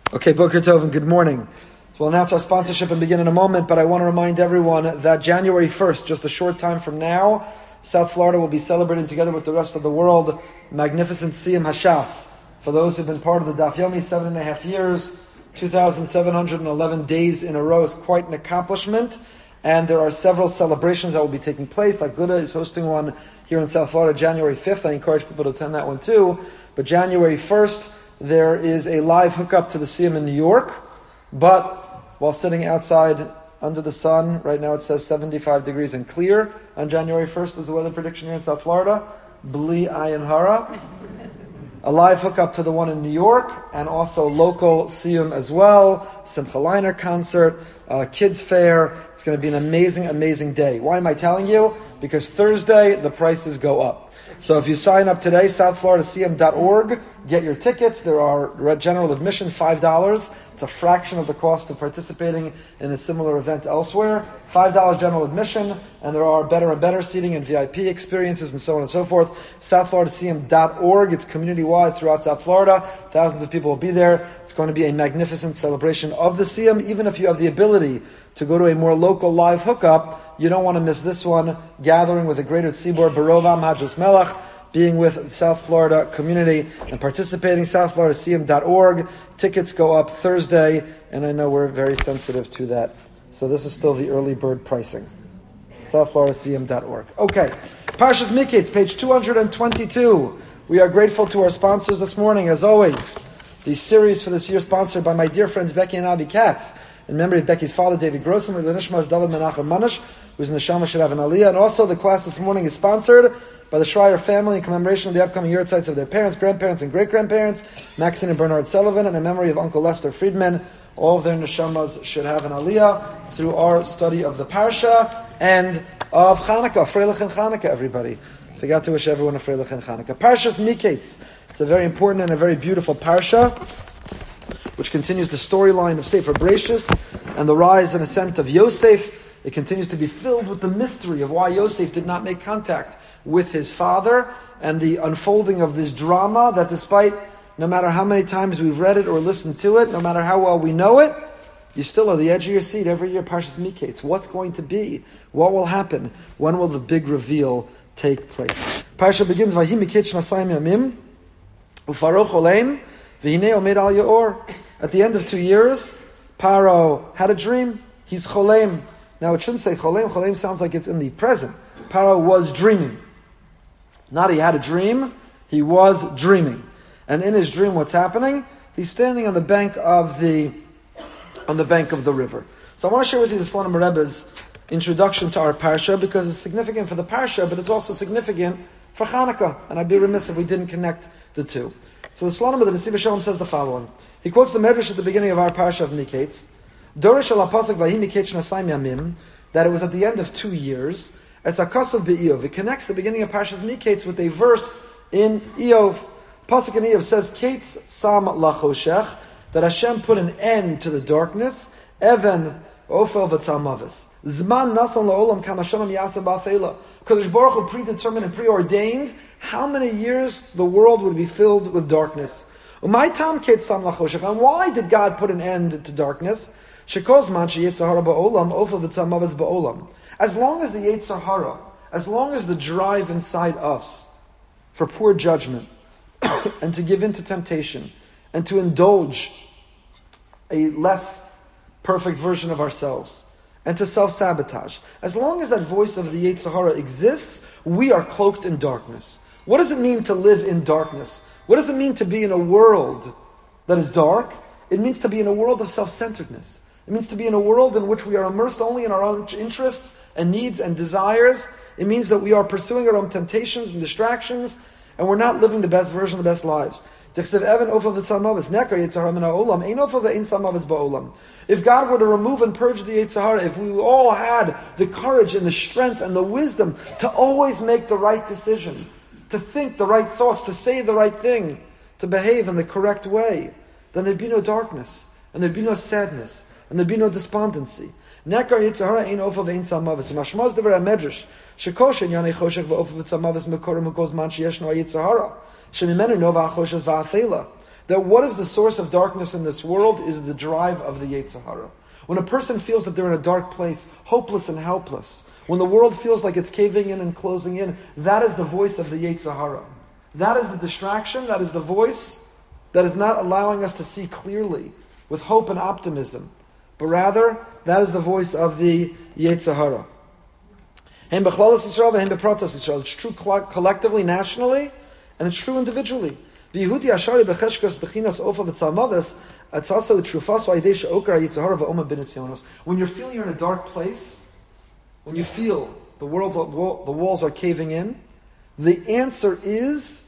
Okay, Boker Tov and good morning. So we'll announce our sponsorship and begin in a moment, but I want to remind everyone that January 1st, just a short time from now, South Florida will be celebrating together with the rest of the world magnificent Siyum Hashas. For those who've been part of the Daf Yomi 7.5 years, 2,711 days in a row is quite an accomplishment. And there are several celebrations that will be taking place. Like Guda is hosting one here in South Florida January 5th. I encourage people to attend that one too. But January 1st, there is a live hookup to the Siyum in New York, but while sitting outside under the sun, right now it says 75 degrees and clear on January 1st is the weather prediction here in South Florida. Bli Ayin Hara. A live hookup to the one in New York, and also local Siyum as well, Simcha Liner concert, kids fair. It's going to be an amazing, amazing day. Why am I telling you? Because Thursday, the prices go up. So if you sign up today, southfloridasiyum.org, get your tickets. There are general admission, $5. It's a fraction of the cost of participating in a similar event elsewhere. $5 general admission, and there are better and better seating and VIP experiences and so on and so forth. southfloridasiyum.org. It's community-wide throughout South Florida. Thousands of people will be there. It's going to be a magnificent celebration of the Siyum. Even if you have the ability to go to a more local live hookup, you don't want to miss this one, gathering with the greater Tzibor Barovam Hajjos Melech, being with the South Florida community and participating. southfloridasiyum.org. Tickets go up Thursday, and I know we're very sensitive to that. So this is still the early bird pricing. southfloridasiyum.org. Okay, Parshas Miketz, page 222. We are grateful to our sponsors this morning, as always. The series for this year sponsored by my dear friends Becky and Avi Katz, in memory of Becky's father, David Grossman, Lenishmas David Menachem Manish, who's in the Neshama should have an Aliyah. And also the class this morning is sponsored by the Schreier family in commemoration of the upcoming yurtzites of their parents, grandparents, and great-grandparents, Maxine and Bernard Sullivan, and in memory of Uncle Lester Friedman. All of their Neshamas should have an Aliyah through our study of the Parsha and of Chanukah, Freilich and Chanukah, everybody. Forgot to wish everyone a Freilich and Chanukah. Parshas Miketz. It's a very important and a very beautiful Parsha, which continues the storyline of Sefer Bereshis and the rise and ascent of Yosef. It continues to be filled with the mystery of why Yosef did not make contact with his father, and the unfolding of this drama that, despite no matter how many times we've read it or listened to it, no matter how well we know it, you still are on the edge of your seat every year. Parshas Miketz. What's going to be? What will happen? When will the big reveal take place? Parsha begins, Vahi Miketz Shnasayim Yamim Ufaroch Oleim V'hinei Omed Al Yaor. At the end of 2 years, Paro had a dream. He's Cholem. Now it shouldn't say Cholem. Cholem sounds like it's in the present. Paro was dreaming. Not he had a dream, he was dreaming. And in his dream, what's happening? He's standing on the bank of the river. So I want to share with you the Slonim Rebbe's introduction to our parsha, because it's significant for the parsha, but it's also significant for Chanukah. And I'd be remiss if we didn't connect the two. So the Slonim of the Nesiv Shalom says the following. He quotes the Medrash at the beginning of our parsha of Miketz, Dorish al pasuk Vahi Miketz Shnasayim Yamim, that it was at the end of 2 years. As Akasav be'Iyov, it connects the beginning of Parshas Miketz with a verse in Iyov. Pasuk in Iyov says, Ketz sam lachoshech, that Hashem put an end to the darkness, Even ofel v'tzamavis. Zman nasan la'olam kam Hashem yaseh ba'afela. Kadosh Baruch Hu predetermined and preordained how many years the world would be filled with darkness. Umay tam ketz sam lachoshech. And why did God put an end to darkness? Shekol zman she'yetzer hara ba'olam, ofel v'tzamavis ba'olam. As long as the Yetzer Hara, as long as the drive inside us for poor judgment and to give in to temptation and to indulge a less perfect version of ourselves and to self-sabotage, as long as that voice of the Yetzer Hara exists, we are cloaked in darkness. What does it mean to live in darkness? What does it mean to be in a world that is dark? It means to be in a world of self-centeredness. It means to be in a world in which we are immersed only in our own interests and needs and desires. It means that we are pursuing our own temptations and distractions, and we're not living the best version of the best lives. If God were to remove and purge the Yetzer Hara, if we all had the courage and the strength and the wisdom to always make the right decision, to think the right thoughts, to say the right thing, to behave in the correct way, then there'd be no darkness, and there'd be no sadness, and there'd be no despondency. Nekar Yetzer Hara ein ofa ve'ein tzamavis. Mashmaz devar ha-medrash shekol she'nyanei choshech ve'ofa v'tzamavis mekorim hukol zman sheyeshno ha-Yetzer Hara shemimenu nova ha-choshes va'afela. that what is the source of darkness in this world is the drive of the Yetzer Hara. When a person feels that they're in a dark place, hopeless and helpless, when the world feels like it's caving in and closing in, that is the voice of the Yetzer Hara. That is the distraction, that is the voice that is not allowing us to see clearly with hope and optimism. But rather, that is the voice of the Yetzer Hara. It's true collectively, nationally, and it's true individually. When you're feeling you're in a dark place, when you feel the walls are caving in, the answer is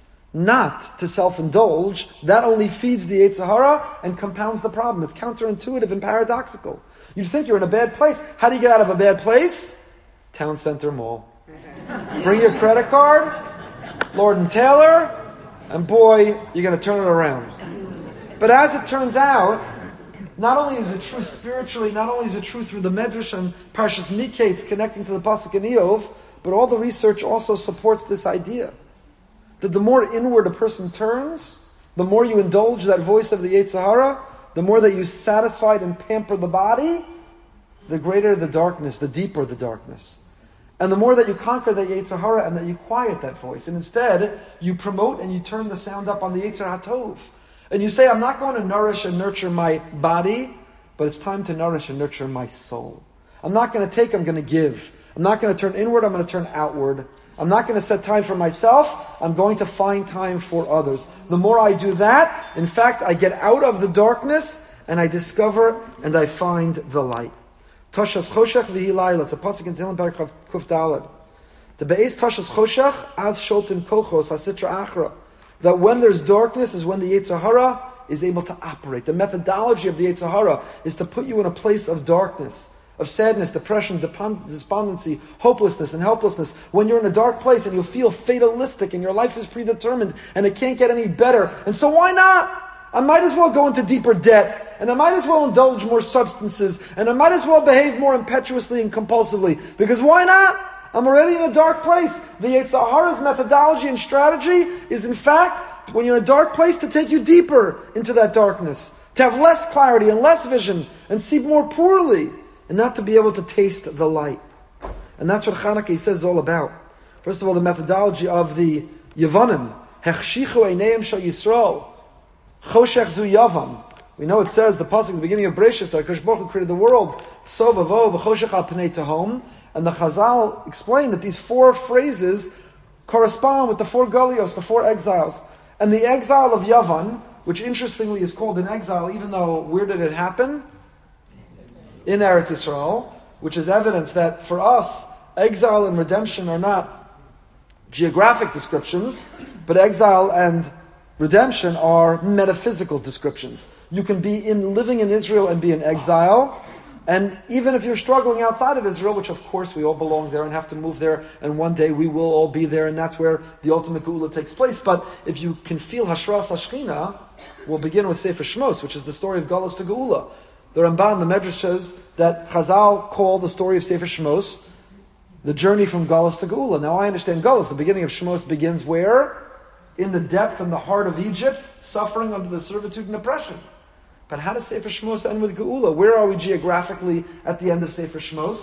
not to self-indulge. That only feeds the Yetzer Hara and compounds the problem. It's counterintuitive and paradoxical. You think you're in a bad place. How do you get out of a bad place? Town Center Mall. Bring your credit card, Lord & Taylor, and boy, you're going to turn it around. But as it turns out, not only is it true spiritually, not only is it true through the Medrash and Parshas Miketz connecting to the Pasuk in Eov, but all the research also supports this idea. That the more inward a person turns, the more you indulge that voice of the Yetzer Hara, the more that you satisfy and pamper the body, the greater the darkness, the deeper the darkness. And the more that you conquer the Yetzer Hara and that you quiet that voice. And instead, you promote and you turn the sound up on the Yetzer HaTov. And you say, I'm not going to nourish and nurture my body, but it's time to nourish and nurture my soul. I'm not going to take, I'm going to give. I'm not going to turn inward, I'm going to turn outward. I'm not going to set time for myself, I'm going to find time for others. The more I do that, in fact, I get out of the darkness and I discover and I find the light. Toshas choshech v'hi layla. It's a pasuk in Tehillim Parak Kuf Daled. The be'ez toshas choshech az sholten kochos hasitra achra. That when there's darkness is when the Yetzer Hara is able to operate. The methodology of the Yetzer Hara is to put you in a place of darkness, of sadness, depression, despondency, hopelessness, and helplessness. When you're in a dark place and you feel fatalistic and your life is predetermined and it can't get any better. And so why not? I might as well go into deeper debt, and I might as well indulge more substances, and I might as well behave more impetuously and compulsively, because why not? I'm already in a dark place. The Yetzer Hara's methodology and strategy is, in fact, when you're in a dark place, to take you deeper into that darkness, to have less clarity and less vision, and see more poorly, and not to be able to taste the light. And that's what Chanukah says is all about. First of all, the methodology of the Yevanim. Hechshichu eineim shel Yisrael. Choshech zu Yavan. We know it says, the pasuk at the beginning of Bereshis, that HaKadosh Baruch Hu created the world, so v'vo v'choshech al pnei tehom. And the Chazal explain that these four phrases correspond with the four Galios, the four exiles. And the exile of Yavan, which interestingly is called an exile, even though where did it happen? In Eretz Yisrael, which is evidence that for us, exile and redemption are not geographic descriptions, but exile and redemption are metaphysical descriptions. You can be living in Israel and be in exile, and even if you're struggling outside of Israel, which of course we all belong there and have to move there, and one day we will all be there, and that's where the ultimate Geula takes place. But if you can feel Hashras HaShechina, we'll begin with Sefer Shmos, which is the story of Galus to Geula. The Ramban, the Medrash says that Chazal call the story of Sefer Shmos the journey from Galus to Geula. Now I understand Galus, the beginning of Shmos begins where? In the depth and the heart of Egypt, suffering under the servitude and oppression. But how does Sefer Shmos end with Geula? Where are we geographically at the end of Sefer Shmos?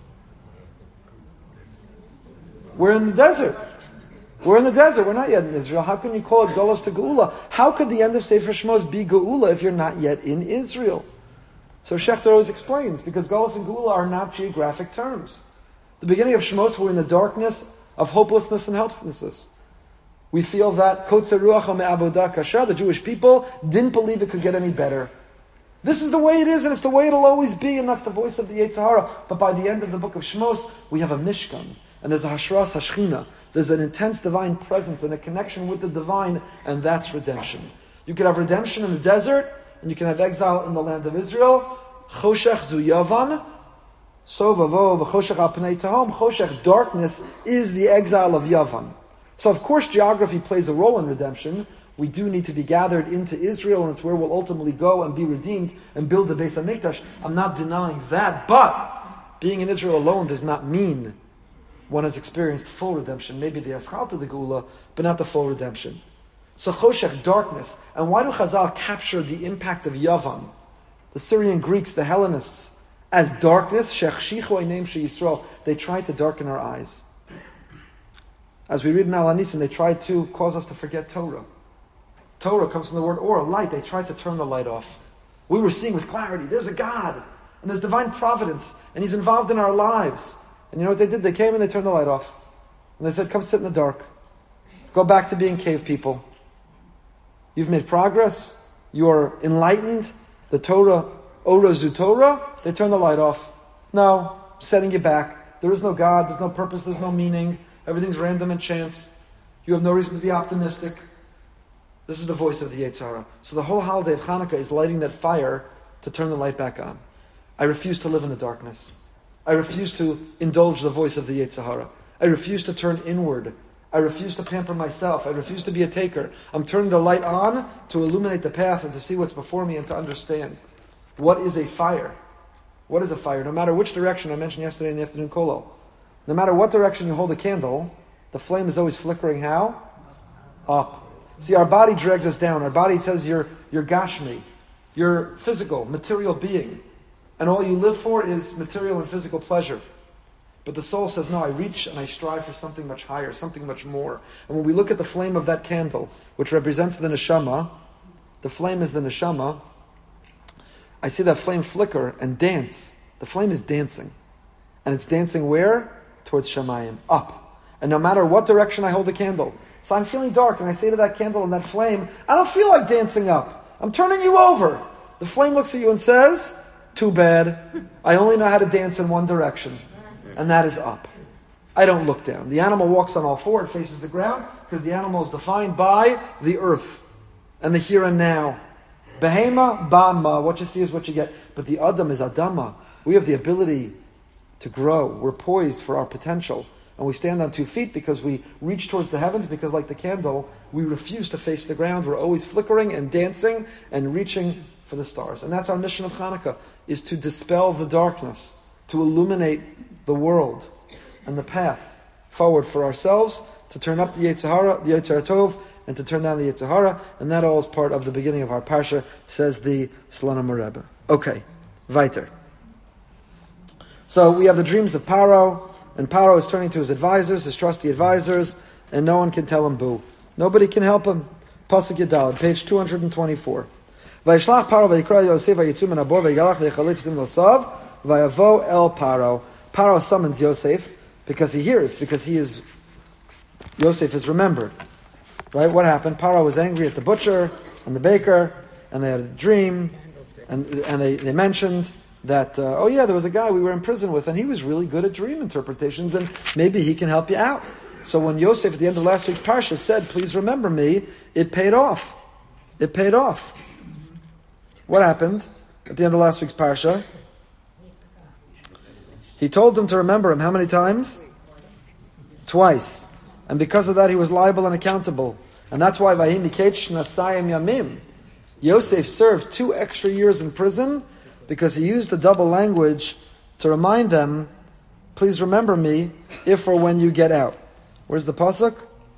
We're in the desert. We're in the desert. We're not yet in Israel. How can you call it Galus to Geula? How could the end of Sefer Shmos be Geula if you're not yet in Israel? So Shechter always explains, because Galus and Geula are not geographic terms. The beginning of Shmos, we're in the darkness of hopelessness and helplessness. We feel that Kotze Ruach me'avodah kasha, the Jewish people, didn't believe it could get any better. This is the way it is, and it's the way it'll always be, and that's the voice of the Yetzer Hara. But by the end of the book of Shmos, we have a Mishkan, and there's a Hashras Hashchina. There's an intense divine presence and a connection with the divine, and that's redemption. You can have redemption in the desert, and you can have exile in the land of Israel. Choshech zu Yavan, so v'vo v'choshech al pnei tehom. Choshech, darkness, is the exile of Yavan. So of course geography plays a role in redemption. We do need to be gathered into Israel, and it's where we'll ultimately go and be redeemed and build the Beis HaMikdash. I'm not denying that, but being in Israel alone does not mean one has experienced full redemption. Maybe the Eschalta de Geula, but not the full redemption. So choshech, darkness. And why do Chazal capture the impact of Yavan, the Syrian Greeks, the Hellenists, as darkness? Shechshichu einaim sheYisrael. They tried to darken our eyes. As we read in Al Hanisim, they tried to cause us to forget Torah. Torah comes from the word or, light. They tried to turn the light off. We were seeing with clarity, there's a God, and there's divine providence, and He's involved in our lives. And you know what they did? They came and they turned the light off. And they said, come sit in the dark. Go back to being cave people. You've made progress. You're enlightened. The Torah, Ora Zu Torah, they turn the light off. No, setting you back. There is no God, there's no purpose, there's no meaning. Everything's random and chance. You have no reason to be optimistic. This is the voice of the Yetzer Hara. So the whole holiday of Hanukkah is lighting that fire to turn the light back on. I refuse to live in the darkness. I refuse to indulge the voice of the Yetzer Hara. I refuse to turn inward. I refuse to pamper myself. I refuse to be a taker. I'm turning the light on to illuminate the path and to see what's before me and to understand. What is a fire? What is a fire? No matter which direction, I mentioned yesterday in the afternoon kolo, no matter what direction you hold a candle, the flame is always flickering how? Up. See, our body drags us down. Our body says you're gashmi, you're physical, material being. And all you live for is material and physical pleasure. But the soul says, no, I reach and I strive for something much higher, something much more. And when we look at the flame of that candle, which represents the neshama, the flame is the neshama, I see that flame flicker and dance. The flame is dancing. And it's dancing where? Towards Shamayim, up. And no matter what direction I hold the candle, so I'm feeling dark and I say to that candle and that flame, I don't feel like dancing up. I'm turning you over. The flame looks at you and says, too bad. I only know how to dance in one direction. And that is up. I don't look down. The animal walks on all four. It faces the ground because the animal is defined by the earth and the here and now. Behema, Bama. What you see is what you get. But the Adam is Adama. We have the ability to grow. We're poised for our potential. And we stand on 2 feet because we reach towards the heavens, because like the candle, we refuse to face the ground. We're always flickering and dancing and reaching for the stars. And that's our mission of Hanukkah, is to dispel the darkness, to illuminate the world and the path forward for ourselves, to turn up the Yetzer Hara, the Yetzer Tov, and to turn down the Yetzer Hara. And that all is part of the beginning of our Parsha, says the Slonim Rebbe. Okay, weiter. So we have the dreams of Paro, and Paro is turning to his advisors, his trusty advisors, and no one can tell him boo. Nobody can help him. Pasuk Yadalad, page 224. Vayishlach Paro vayikra Yosef vayitzu min habor vayigalach vayichalif sim losav vayavo el Paro. Paro summons Yosef because he hears, because Yosef is remembered. Right? What happened? Paro was angry at the butcher and the baker, and they had a dream, and they mentioned that, there was a guy we were in prison with, and he was really good at dream interpretations, and maybe he can help you out. So when Yosef, at the end of last week's Parsha, said, please remember me, it paid off. It paid off. What happened at the end of last week's Parsha? He told them to remember him how many times? Twice. And because of that, he was liable and accountable. And that's why Vayim Miketsh Nasayim Yamim. Yosef served 2 extra years in prison because he used a double language to remind them, please remember me if or when you get out. Where's the pasuk?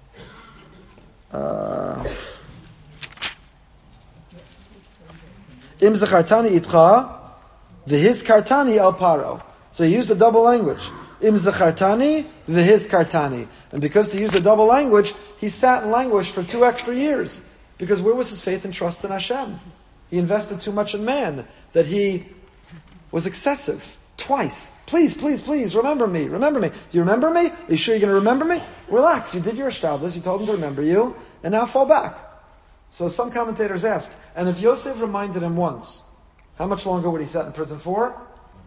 Im zachartani itcha v'his kartani al paro. So he used a double language. Im zachartani v'his kartani. And because to use the double language, he sat and languished for 2 extra years. Because where was his faith and trust in Hashem? He invested too much in man, that he was excessive. Twice. Please, please, please, remember me. Remember me. Do you remember me? Are you sure you're going to remember me? Relax. You did your eshtablis. You told him to remember you. And now fall back. So some commentators ask, and if Yosef reminded him once, how much longer would he sat in prison for?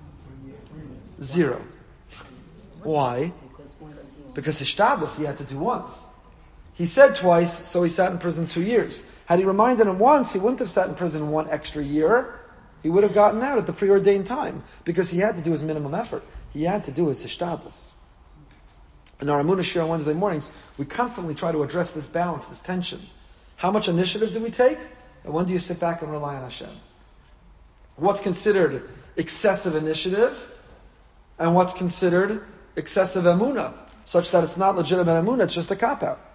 0. Why? Because eshtablis he had to do once. He said twice, so he sat in prison 2 years. Had he reminded him once, he wouldn't have sat in prison 1 extra year. He would have gotten out at the preordained time, because he had to do his minimum effort. He had to do his hishtadlus. In our Amunah Shir on Wednesday mornings, we constantly try to address this balance, this tension. How much initiative do we take? And when do you sit back and rely on Hashem? What's considered excessive initiative? And what's considered excessive emunah, such that it's not legitimate emunah, it's just a cop-out.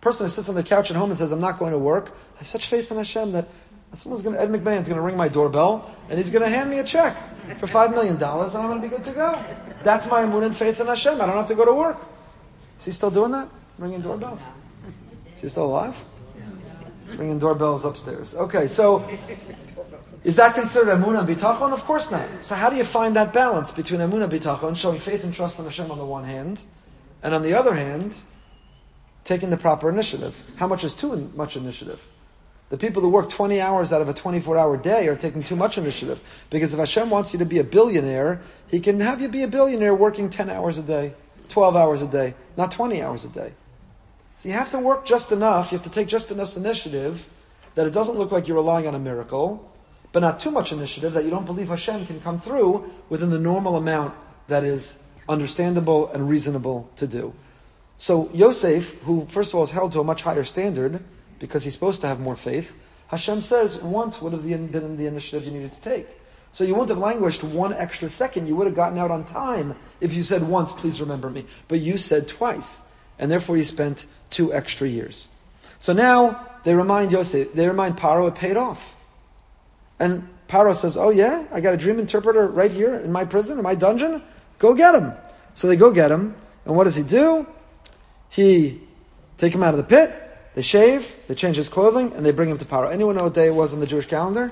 person who sits on the couch at home and says, I'm not going to work, I have such faith in Hashem that Ed McMahon's going to ring my doorbell and he's going to hand me a check for $5 million and I'm going to be good to go. That's my emunah and faith in Hashem. I don't have to go to work. Is he still doing that? Ringing doorbells? Is he still alive? He's ringing doorbells upstairs. Okay, so is that considered emunah and bitachon? Of course not. So how do you find that balance between emunah and bitachon, showing faith and trust in Hashem on the one hand, and on the other hand, taking the proper initiative? How much is too much initiative? The people who work 20 hours out of a 24-hour day are taking too much initiative. Because if Hashem wants you to be a billionaire, He can have you be a billionaire working 10 hours a day, 12 hours a day, not 20 hours a day. So you have to work just enough, you have to take just enough initiative that it doesn't look like you're relying on a miracle, but not too much initiative that you don't believe Hashem can come through within the normal amount that is understandable and reasonable to do. So Yosef, who first of all is held to a much higher standard, because he's supposed to have more faith, Hashem says once would have been the initiative you needed to take. So you wouldn't have languished one extra second. You would have gotten out on time if you said once, please remember me. But you said twice. And therefore you spent 2 extra years. So now they remind Paro it paid off. And Paro says, oh yeah, I got a dream interpreter right here in my prison, in my dungeon. Go get him. So they go get him. And what does he do? He take him out of the pit. They shave, they change his clothing, and they bring him to Paro. Anyone know what day it was on the Jewish calendar?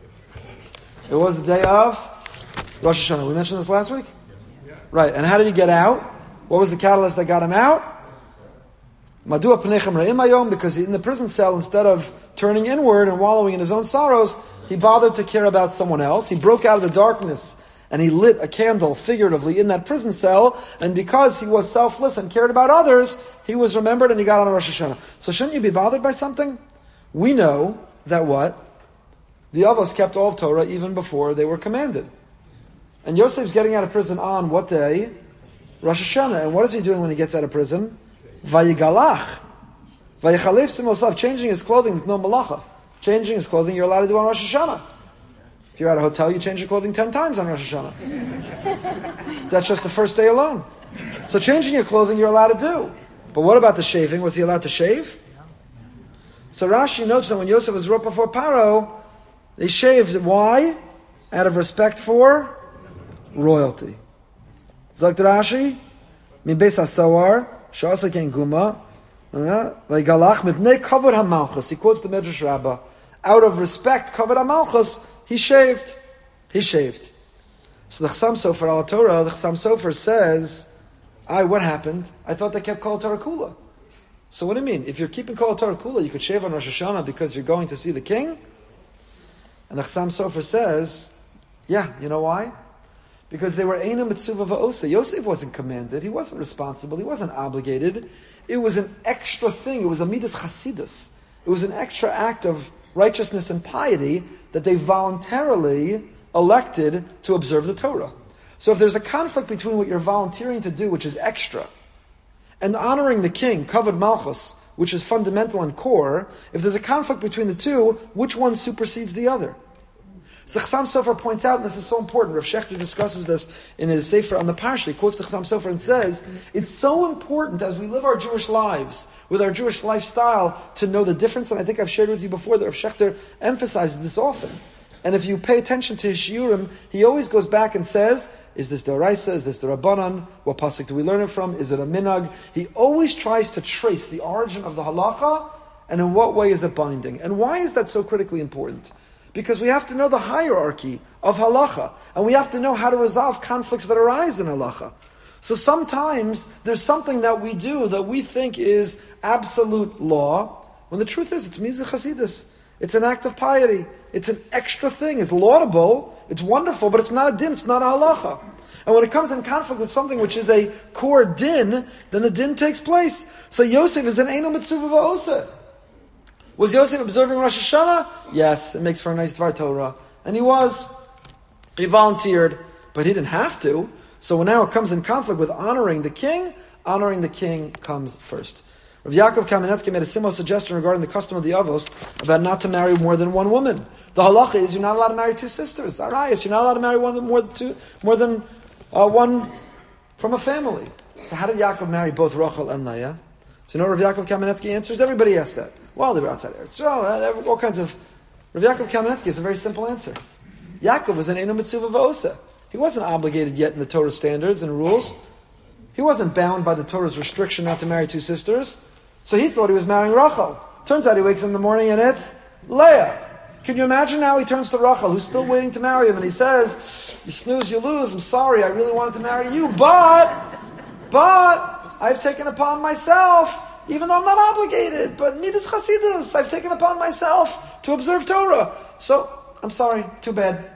It was the day of Rosh Hashanah. We mentioned this last week? Right, and how did he get out? What was the catalyst that got him out? Madua Penechem Ra'im Hayom, because in the prison cell, instead of turning inward and wallowing in his own sorrows, he bothered to care about someone else. He broke out of the darkness and he lit a candle, figuratively, in that prison cell, and because he was selfless and cared about others, he was remembered and he got on Rosh Hashanah. So shouldn't you be bothered by something? We know that what? The Avos kept all of Torah even before they were commanded. And Yosef's getting out of prison on what day? Rosh Hashanah. And what is he doing when he gets out of prison? Vayigalach. Vayichalef Simosav. Changing his clothing is no malacha. Changing his clothing you're allowed to do on Rosh Hashanah. If you're at a hotel, you change your clothing 10 times on Rosh Hashanah. That's just the first day alone. So changing your clothing you're allowed to do. But what about the shaving? Was he allowed to shave? So Rashi notes that when Yosef was brought before Paro, they shaved. Why? Out of respect for royalty. Zakt Rashi, min beis hasoar, she'asa ken guma, v'galach mipnei kavod hamalchus. He quotes the Medrash Rabbah. Out of respect, kavod hamalchus, he shaved. He shaved. So the Chassam Sofer al Torah, the Chassam Sofer says, what happened? I thought they kept Kol Torah Kula. So what do you mean? If you're keeping Kol Torah Kula, you could shave on Rosh Hashanah because you're going to see the king? And the Chassam Sofer says, yeah, you know why? Because they were Eina Mitzuva Va'osa. Yosef wasn't commanded. He wasn't responsible. He wasn't obligated. It was an extra thing. It was a Midas Chasidus. It was an extra act of righteousness and piety that they voluntarily elected to observe the Torah. So if there's a conflict between what you're volunteering to do, which is extra, and honoring the king, Kavod Malchus, which is fundamental and core, if there's a conflict between the two, which one supersedes the other? So the Chassam Sofer points out, and this is so important, Rav Shechter discusses this in his Sefer on the Parsha. He quotes the Chassam Sofer and says, it's so important as we live our Jewish lives, with our Jewish lifestyle, to know the difference, and I think I've shared with you before that Rav Shechter emphasizes this often. And if you pay attention to his shiurim, he always goes back and says, is this the Oraisa? Is this the Rabbanan? What pasuk do we learn it from? Is it a minhag? He always tries to trace the origin of the halacha, and in what way is it binding. And why is that so critically important? Because we have to know the hierarchy of halacha, and we have to know how to resolve conflicts that arise in halacha. So sometimes there's something that we do that we think is absolute law, when the truth is it's mizah chasidus. It's an act of piety. It's an extra thing. It's laudable. It's wonderful, but it's not a din. It's not a halacha. And when it comes in conflict with something which is a core din, then the din takes place. So Yosef is an eino mitzuva va'osa. Was Yosef observing Rosh Hashanah? Yes, it makes for a nice Dvar Torah. And he was. He volunteered, but he didn't have to. So now it comes in conflict with honoring the king comes first. Rav Yaakov Kamenetsky made a similar suggestion regarding the custom of the Avos about not to marry more than one woman. The halacha is you're not allowed to marry 2 sisters. Arayas, you're not allowed to marry more than one from a family. So how did Yaakov marry both Rachel and Leah? So you know Rav Yaakov Kamenetsky answers? Everybody asks that. Well, they were outside Eretz Yisrael, all kinds of... Rav Yaakov Kamenetsky is a very simple answer. Yaakov was an Eino Mitzvah V'osa. He wasn't obligated yet in the Torah standards and rules. He wasn't bound by the Torah's restriction not to marry two sisters. So he thought he was marrying Rachel. Turns out he wakes up in the morning and it's Leah. Can you imagine now he turns to Rachel, who's still waiting to marry him, and he says, you snooze, you lose, I'm sorry, I really wanted to marry you, but I've taken upon myself, even though I'm not obligated, but Midas Chasidus, I've taken upon myself to observe Torah. So, I'm sorry, too bad.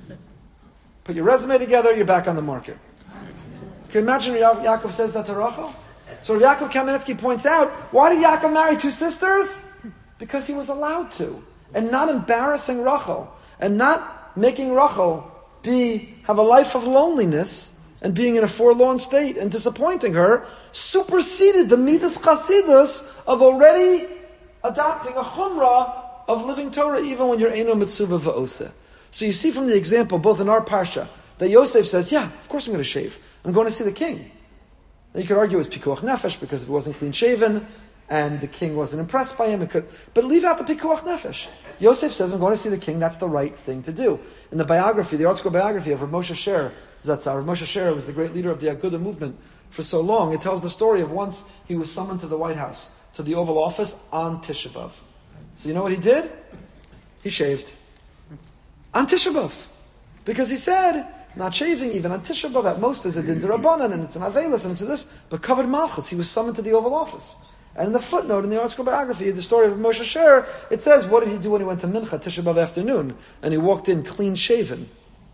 Put your resume together, you're back on the market. Can you imagine Yaakov says that to Rachel? So Yaakov Kamenetsky points out, why did Yaakov marry two sisters? Because he was allowed to. And not embarrassing Rachel. And not making Rachel have a life of loneliness and being in a forlorn state and disappointing her, superseded the Midas Chasidus of already adopting a chumrah of living Torah even when you're Eino Mitzvah V'oseh. So you see from the example, both in our Parsha, that Yosef says, yeah, of course I'm going to shave. I'm going to see the king. Now you could argue it was Pikuach Nefesh because if it wasn't clean shaven and the king wasn't impressed by him, but leave out the Pikuach Nefesh. Yosef says, I'm going to see the king, that's the right thing to do. In the biography, the article biography of Rav Moshe Sher Zatzar, Rav Moshe Sher was the great leader of the Agudah movement for so long. It tells the story of once he was summoned to the White House, to the Oval Office on Tisha B'Av. So you know what he did? He shaved. On Tisha B'Av. Because he said, not shaving even on Tisha B'Av, at most is a din d'Rabbanan, and it's an Avelis, and it's this, but covered Malchus. He was summoned to the Oval Office. And in the footnote in the article biography, the story of Moshe Sher, it says, what did he do when he went to Mincha, Tisha B'Av afternoon? And he walked in clean shaven.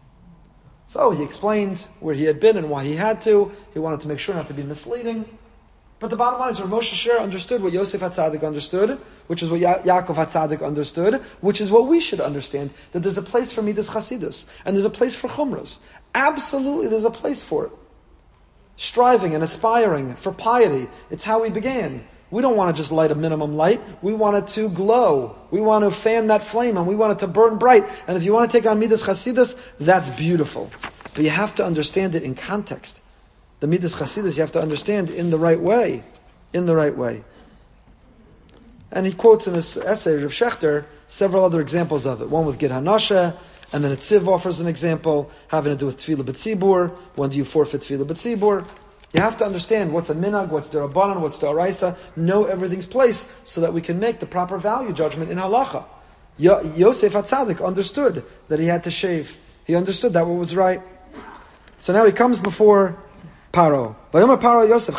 So he explained where he had been and why he had to. He wanted to make sure not to be misleading. But the bottom line is, Rav Moshe Sher understood what Yosef HaTzadik understood, which is what Yaakov HaTzadik understood, which is what we should understand, that there's a place for Midas Chasidus, and there's a place for Chumras. Absolutely, there's a place for it. Striving and aspiring for piety. It's how we began. We don't want to just light a minimum light. We want it to glow. We want to fan that flame, and we want it to burn bright. And if you want to take on Midas Chasidus, that's beautiful. But you have to understand it in context. The Midas Chasidus you have to understand in the right way. In the right way. And he quotes in this essay of Shechter several other examples of it. One with Gid Hanashe, and then Tziv offers an example having to do with Tefillah B'tzibur. When do you forfeit Tefillah B'tzibur? You have to understand what's a minhag, what's derabanan, what's da'araisa, know everything's place so that we can make the proper value judgment in halacha. Yosef HaTzadik understood that he had to shave. He understood that what was right. So now he comes before Paro. Yosef,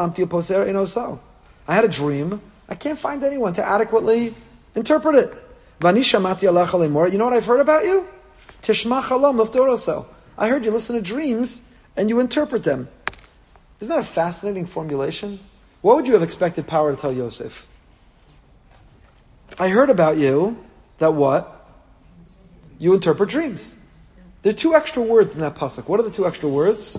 I had a dream. I can't find anyone to adequately interpret it. You know what I've heard about you? Tishma chalam l'ftoroso. I heard you listen to dreams and you interpret them. Isn't that a fascinating formulation? What would you have expected Paro to tell Yosef? I heard about you that what? You interpret dreams. There are two extra words in that pasuk. What are the two extra words?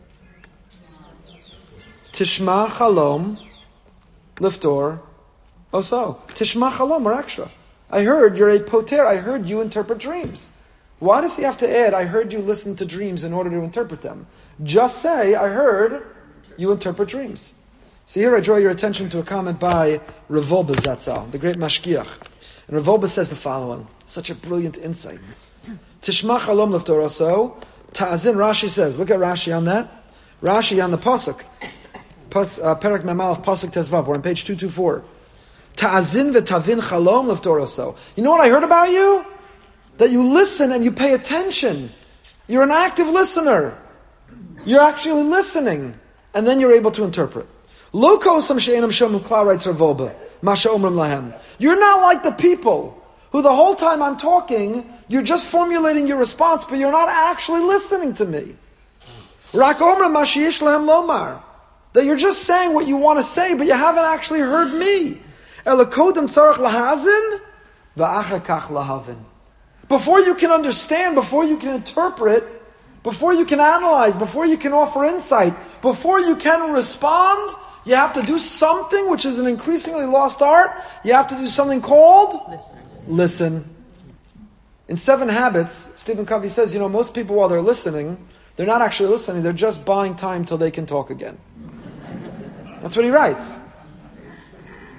Tishma chalom liftor oso. Tishma chalom are extra. I heard you're a poter. I heard you interpret dreams. Why does he have to add, I heard you listen to dreams in order to interpret them? Just say, I heard you interpret dreams. So here I draw your attention to a comment by Rav Wolbe Zatzal, the great mashgiach. And Rav Wolbe says the following, such a brilliant insight. Tishma chalom leftoraso, ta'azin, Rashi says, look at Rashi on that. Rashi on the pasuk, Perek Memalef pasuk tezvav, we're on page 224. Ta'azin v'tavin chalom leftoraso. You know what I heard about you? That you listen and you pay attention. You're an active listener. You're actually listening. And then you're able to interpret. Lo kosam she'enam shomim klal, writes Rav Wolbe, masha omrim lahem. You're not like the people who the whole time I'm talking, you're just formulating your response, but you're not actually listening to me. Rak omrim ma sheyesh lahem lomar. That you're just saying what you want to say, but you haven't actually heard me. Ela kodem tzarech lahazin, va'achar kach lahavin. Before you can understand, before you can interpret, before you can analyze, before you can offer insight, before you can respond, you have to do something which is an increasingly lost art. You have to do something called listen. In 7 Habits, Stephen Covey says, most people while they're listening, they're not actually listening, they're just buying time till they can talk again. That's what he writes.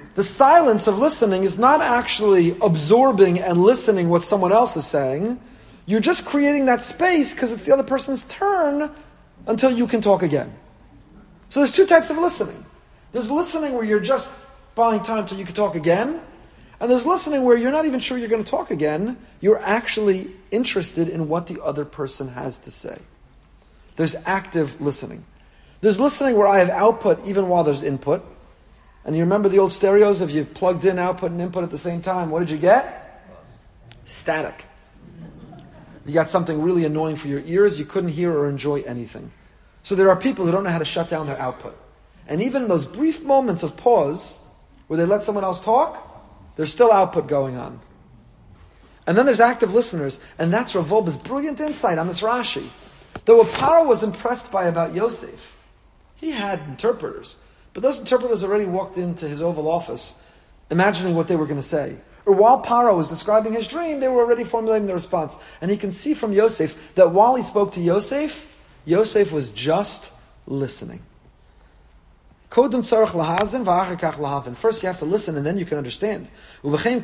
The silence of listening is not actually absorbing and listening what someone else is saying. You're just creating that space because it's the other person's turn until you can talk again. So there's two types of listening. There's listening where you're just buying time till you can talk again. And there's listening where you're not even sure you're going to talk again. You're actually interested in what the other person has to say. There's active listening. There's listening where I have output even while there's input. And you remember the old stereos? If you plugged in output and input at the same time, what did you get? Static. You got something really annoying for your ears. You couldn't hear or enjoy anything. So there are people who don't know how to shut down their output. And even in those brief moments of pause, where they let someone else talk, there's still output going on. And then there's active listeners, and that's Rav Wolbe's brilliant insight on this Rashi. That what Paro was impressed by about Yosef, he had interpreters, but those interpreters already walked into his Oval Office imagining what they were going to say. Or while Paro was describing his dream, they were already formulating the response. And he can see from Yosef that while he spoke to Yosef, Yosef was just listening. First you have to listen and then you can understand. First you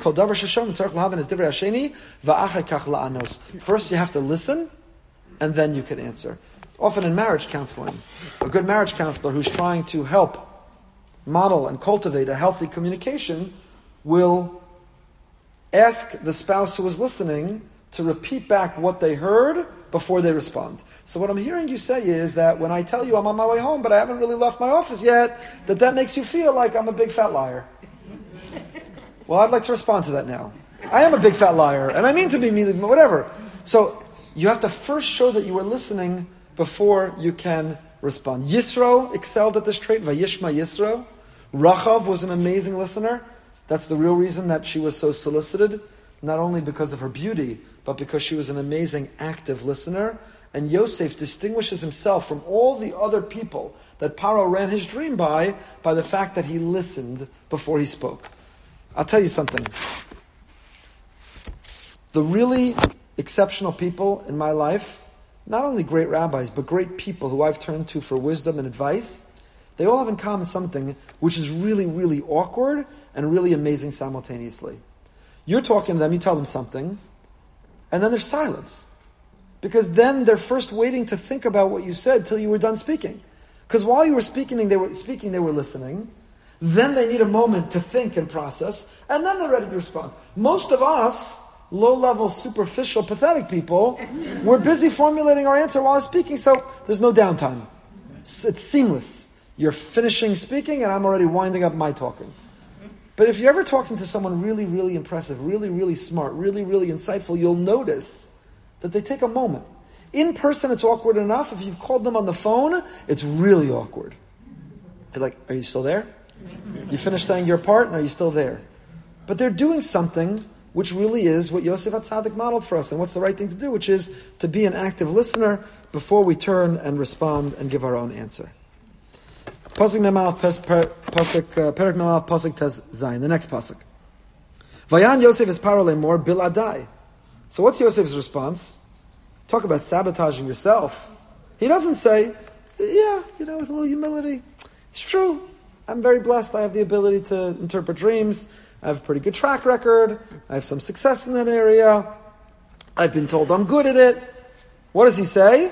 have to listen and then you can answer. Often in marriage counseling, a good marriage counselor who's trying to help model and cultivate a healthy communication will ask the spouse who is listening to repeat back what they heard before they respond. So what I'm hearing you say is that when I tell you I'm on my way home, but I haven't really left my office yet, that makes you feel like I'm a big fat liar. Well, I'd like to respond to that now. I am a big fat liar, and I mean to be whatever. So you have to first show that you are listening before you can respond. Yisro excelled at this trait. Vayishma Yisro. Rachav was an amazing listener. That's the real reason that she was so solicited. Not only because of her beauty, but because she was an amazing active listener. And Yosef distinguishes himself from all the other people that Paro ran his dream by the fact that he listened before he spoke. I'll tell you something. The really exceptional people in my life, not only great rabbis, but great people who I've turned to for wisdom and advice, they all have in common something which is really, really awkward and really amazing simultaneously. You're talking to them, you tell them something, and then there's silence. Because then they're first waiting to think about what you said till you were done speaking. Because while you were speaking, they were listening. Then they need a moment to think and process, and then they're ready to respond. Most of us, low-level, superficial, pathetic people, we're busy formulating our answer while I'm speaking, so there's no downtime. It's seamless. You're finishing speaking, and I'm already winding up my talking. But if you're ever talking to someone really, really impressive, really, really smart, really, really insightful, you'll notice that they take a moment. In person, it's awkward enough. If you've called them on the phone, it's really awkward. You're like, are you still there? You finished saying your part, and are you still there? But they're doing something which really is what Yosef HaTzadik modeled for us, and what's the right thing to do, which is to be an active listener before we turn and respond and give our own answer. Pasuk Memalach, Perik Memalach, Pasuk Tez Zayin, the next pasuk. Vayan Yosef is Paro lemor biladai. So what's Yosef's response? Talk about sabotaging yourself. He doesn't say, yeah, with a little humility. It's true. I'm very blessed. I have the ability to interpret dreams. I have a pretty good track record. I have some success in that area. I've been told I'm good at it. What does he say?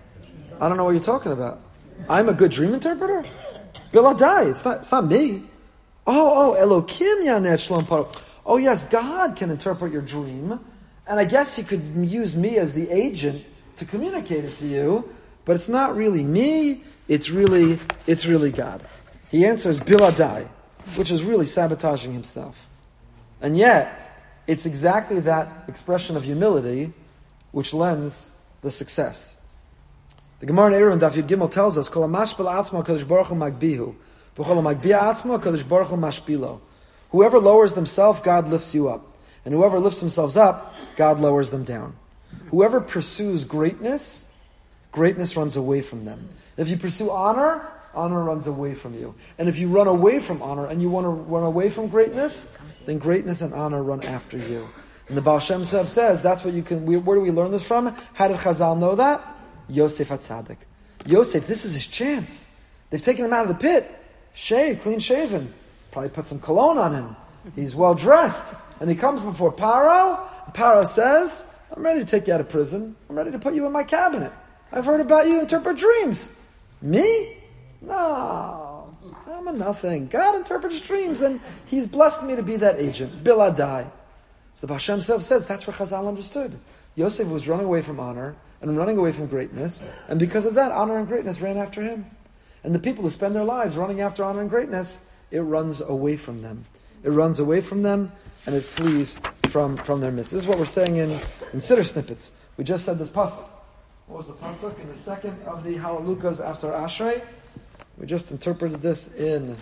I don't know what you're talking about. I'm a good dream interpreter? Biladai, it's not me. Oh, Elokim Yanet Shlom Paro. Oh yes, God can interpret your dream, and I guess He could use me as the agent to communicate it to you, but it's not really me, it's really God. He answers Biladai, which is really sabotaging himself. And yet, it's exactly that expression of humility which lends the success. The Gemara in Eruvin Daf Yud Gimel tells us, "Kol hamashpil atzmo HaKadosh Baruch Hu magbihu, v'chol hamagbiah atzmo HaKadosh Baruch Hu mashpilo." Whoever lowers themselves, God lifts you up. And whoever lifts themselves up, God lowers them down. Whoever pursues greatness, greatness runs away from them. If you pursue honor, honor runs away from you. And if you run away from honor and you want to run away from greatness, then greatness and honor run after you. And the Baal Shem Tov says, that's what you can, where do we learn this from? How did Chazal know that? Yosef HaTzadik. Yosef, this is his chance. They've taken him out of the pit. Shaved, clean shaven. probably put some cologne on him. He's well dressed. And he comes before Paro. Paro says, I'm ready to take you out of prison. I'm ready to put you in my cabinet. I've heard about you interpret dreams. Me? No. I'm a nothing. God interprets dreams, and He's blessed me to be that agent. Biladai. So the Hashem says that's what Chazal understood. Yosef was running away from honor and running away from greatness, and because of that, honor and greatness ran after him. And the people who spend their lives running after honor and greatness, it runs away from them. It runs away from them, and it flees from their midst. This is what we're saying in Siddur Snippets. We just said this pasuk. What was the pasuk? In the second of the Halalukas after Ashrei. We just interpreted this in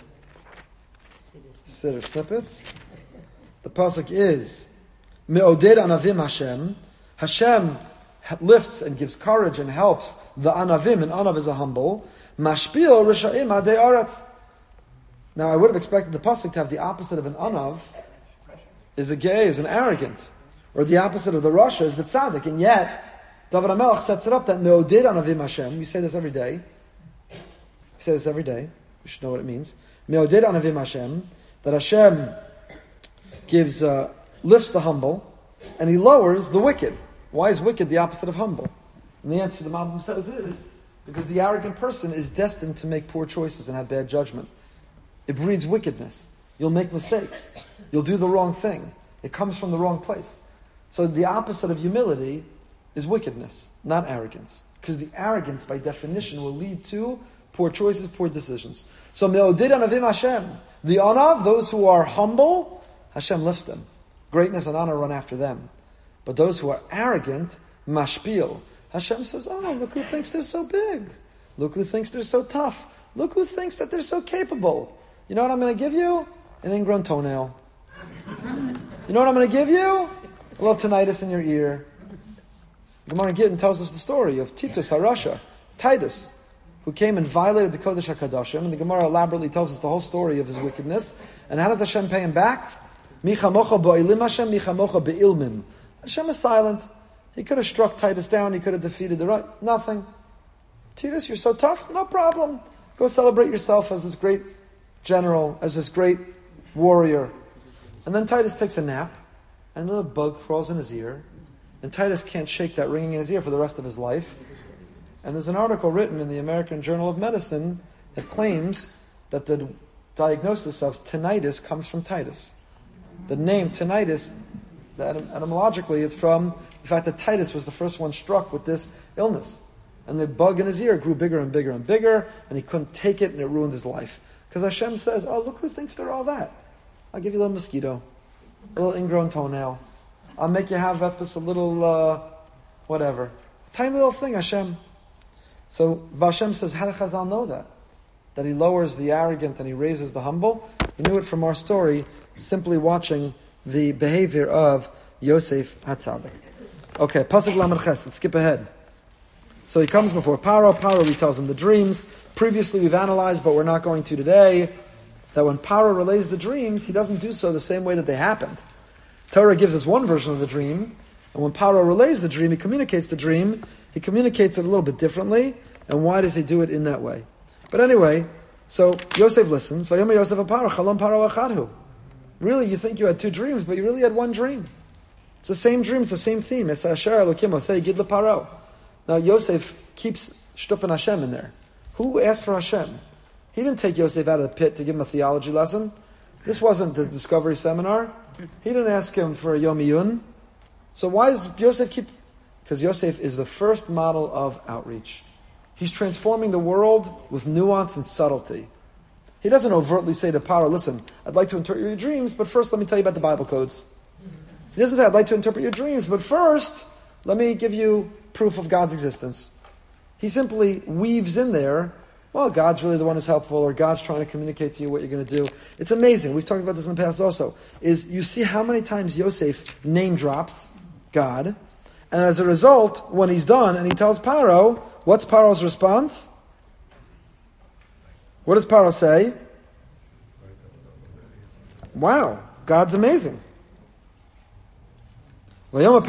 Siddur Snippets. The pasuk is, Me'oded anavim Hashem. Hashem lifts and gives courage and helps the anavim, and anav is a humble. Mashpil risha'im adei aretz. Now I would have expected the pasuk to have the opposite of an anav, is a gay, is an arrogant. Or the opposite of the rasha is the tzaddik. And yet, David HaMelech sets it up that me'oded anavim Hashem. You say this every day. You say this every day. You should know what it means. Me'oded anavim Hashem. That Hashem gives, lifts the humble, and He lowers the wicked. Why is wicked the opposite of humble? And the answer the Malbim says is, because the arrogant person is destined to make poor choices and have bad judgment. It breeds wickedness. You'll make mistakes. You'll do the wrong thing. It comes from the wrong place. So the opposite of humility is wickedness, not arrogance. Because the arrogance, by definition, will lead to poor choices, poor decisions. So me'odid anavim Hashem. The anav, those who are humble, Hashem lifts them. Greatness and honor run after them. But those who are arrogant, mashpil. Hashem says, oh, look who thinks they're so big. Look who thinks they're so tough. Look who thinks that they're so capable. You know what I'm going to give you? An ingrown toenail. You know what I'm going to give you? A little tinnitus in your ear. Gemara Gittin tells us the story of Titus HaRasha, Titus, who came and violated the Kodesh HaKadoshim, and the Gemara elaborately tells us the whole story of his wickedness. And how does Hashem pay him back? Micha mocha ba'ilim Hashem, micha mocha be'ilmim. Hashem is silent. He could have struck Titus down, he could have defeated the right. Nothing. Titus, you're so tough? No problem. Go celebrate yourself as this great general, as this great warrior. And then Titus takes a nap, and a little bug crawls in his ear, and Titus can't shake that ringing in his ear for the rest of his life. And there's an article written in the American Journal of Medicine that claims that the diagnosis of tinnitus comes from Titus. The name tinnitus, etymologically, it's from the fact that Titus was the first one struck with this illness. And the bug in his ear grew bigger and bigger and bigger, and he couldn't take it, and it ruined his life. Because Hashem says, oh, look who thinks they're all that. I'll give you a little mosquito, a little ingrown toenail. I'll make you have a little, whatever. Tiny little thing, Hashem. So Hashem says, how did Chazal know that? That He lowers the arrogant and He raises the humble? He knew it from our story, simply watching the behavior of Yosef HaTzadik. Okay, Pasuk Lamed Ches, let's skip ahead. So he comes before Paro. Paro retells him the dreams. Previously we've analyzed, but we're not going to today, that when Paro relays the dreams, he doesn't do so the same way that they happened. Torah gives us one version of the dream, and when Paro relays the dream, he communicates the dream, he communicates it a little bit differently, and why does he do it in that way? But anyway, so Yosef listens. Vayomer Yosef Paro, Chalom Paro Achadhu. Really, you think you had two dreams, but you really had one dream. It's the same dream, it's the same theme. Es Asher Elokim Osei Gid LeParo. Now Yosef keeps Shtupan Hashem in there. Who asked for Hashem? He didn't take Yosef out of the pit to give him a theology lesson. This wasn't the Discovery Seminar. He didn't ask him for a Yom Iyun. So why does Yosef keep... Because Yosef is the first model of outreach. He's transforming the world with nuance and subtlety. He doesn't overtly say to Paro, listen, I'd like to interpret your dreams, but first let me tell you about the Bible codes. He doesn't say, I'd like to interpret your dreams, but first, let me give you proof of God's existence. He simply weaves in there, well, God's really the one who's helpful, or God's trying to communicate to you what you're going to do. It's amazing. We've talked about this in the past also. Is you see how many times Yosef name drops God, and as a result, when he's done and he tells Paro, what's Paro's response? What does Paro say? Wow, God's amazing. Turns